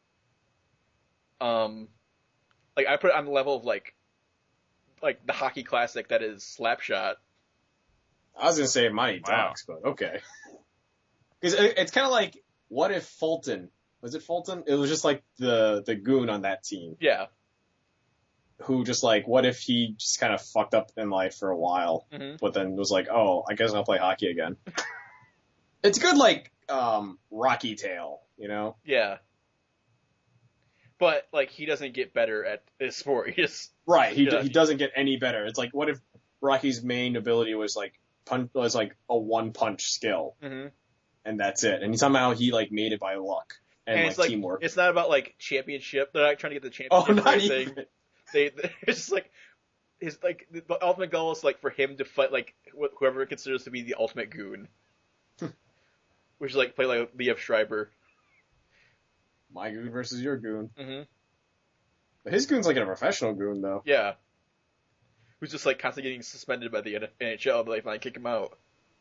um, like I put it on the level of like, like the hockey classic that is Slapshot. I was gonna say Mighty Wow. Ducks, but okay. Because it, it's kind of like, what if Fulton was it Fulton? It was just like the the goon on that team Yeah. who just like, what if he just kind of fucked up in life for a while, Mhm. but then was like, oh, I guess I'll play hockey again. It's good, like um, Rocky Tale, you know? Yeah. But like he doesn't get better at this sport. He just Right. He Yeah. he doesn't get any better. It's like, what if Rocky's main ability was like punch was like a one punch skill, hmm and that's it, and somehow he like made it by luck and, and like it's like teamwork. it's not about like championship. They're not trying to get the Oh, championship or not anything. even. They it's just like his like the the ultimate goal is like for him to fight like wh- whoever it considers to be the ultimate goon, which is like play like Liev Schreiber. My goon versus your goon. hmm But his goon's like a professional goon, though. Yeah, who's just like constantly getting suspended by the N H L, but they finally kick him out.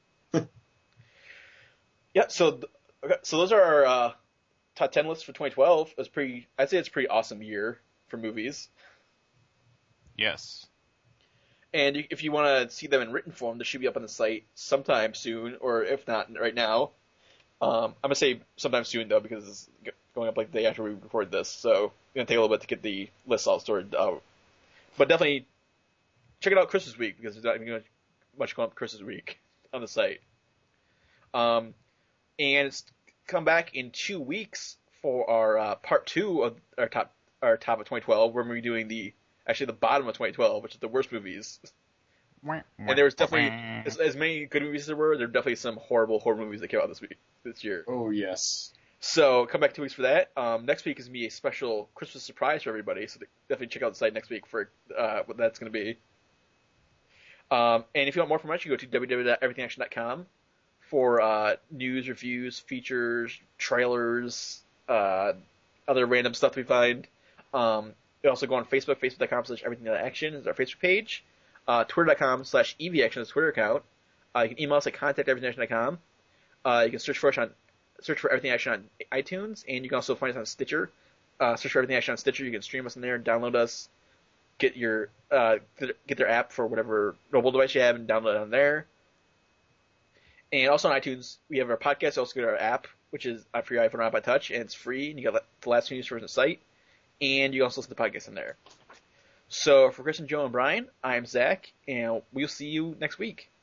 Yeah, so th- okay, so those are our uh, top ten lists for twenty twelve. It was pretty. I'd say it's a pretty awesome year for movies. Yes. And you, if you want to see them in written form, they should be up on the site sometime soon, or if not right now. Um, I'm gonna say sometime soon though, because it's g- going up like the day after we record this, so it's gonna take a little bit to get the list all sorted out. But definitely check it out Christmas week because there's not even gonna much going up Christmas week on the site. Um, and it's come back in two weeks for our uh, part two of our top our top of twenty twelve. Where we're doing the actually the bottom of twenty twelve, which is the worst movies. And there was definitely as, as many good movies as there were. There were definitely some horrible horror movies that came out this week this year. Oh, yes. So come back two weeks for that. Um, next week is gonna be a special Christmas surprise for everybody. So definitely check out the site next week for uh, what that's gonna be. Um, and if you want more information, go to w w w dot everything action dot com for uh, news, reviews, features, trailers, uh, other random stuff we find. Um, you also go on Facebook, facebook dot com slash everything action is our Facebook page. Uh, Twitter dot com slash E V action is Twitter account. Uh, you can email us at contact everything action dot com. Uh, you can search for us on search for Everything Action on iTunes, and you can also find us on Stitcher. Uh, search for Everything Action on Stitcher. You can stream us in there and download us. Get your uh, get their app for whatever mobile device you have and download it on there. And also on iTunes, we have our podcast. Also get our app, which is for your iPhone or iPod Touch, and it's free. And you got the last news from the site, and you can also listen to podcasts in there. So for Chris and Joe and Brian, I'm Zach, and we'll see you next week.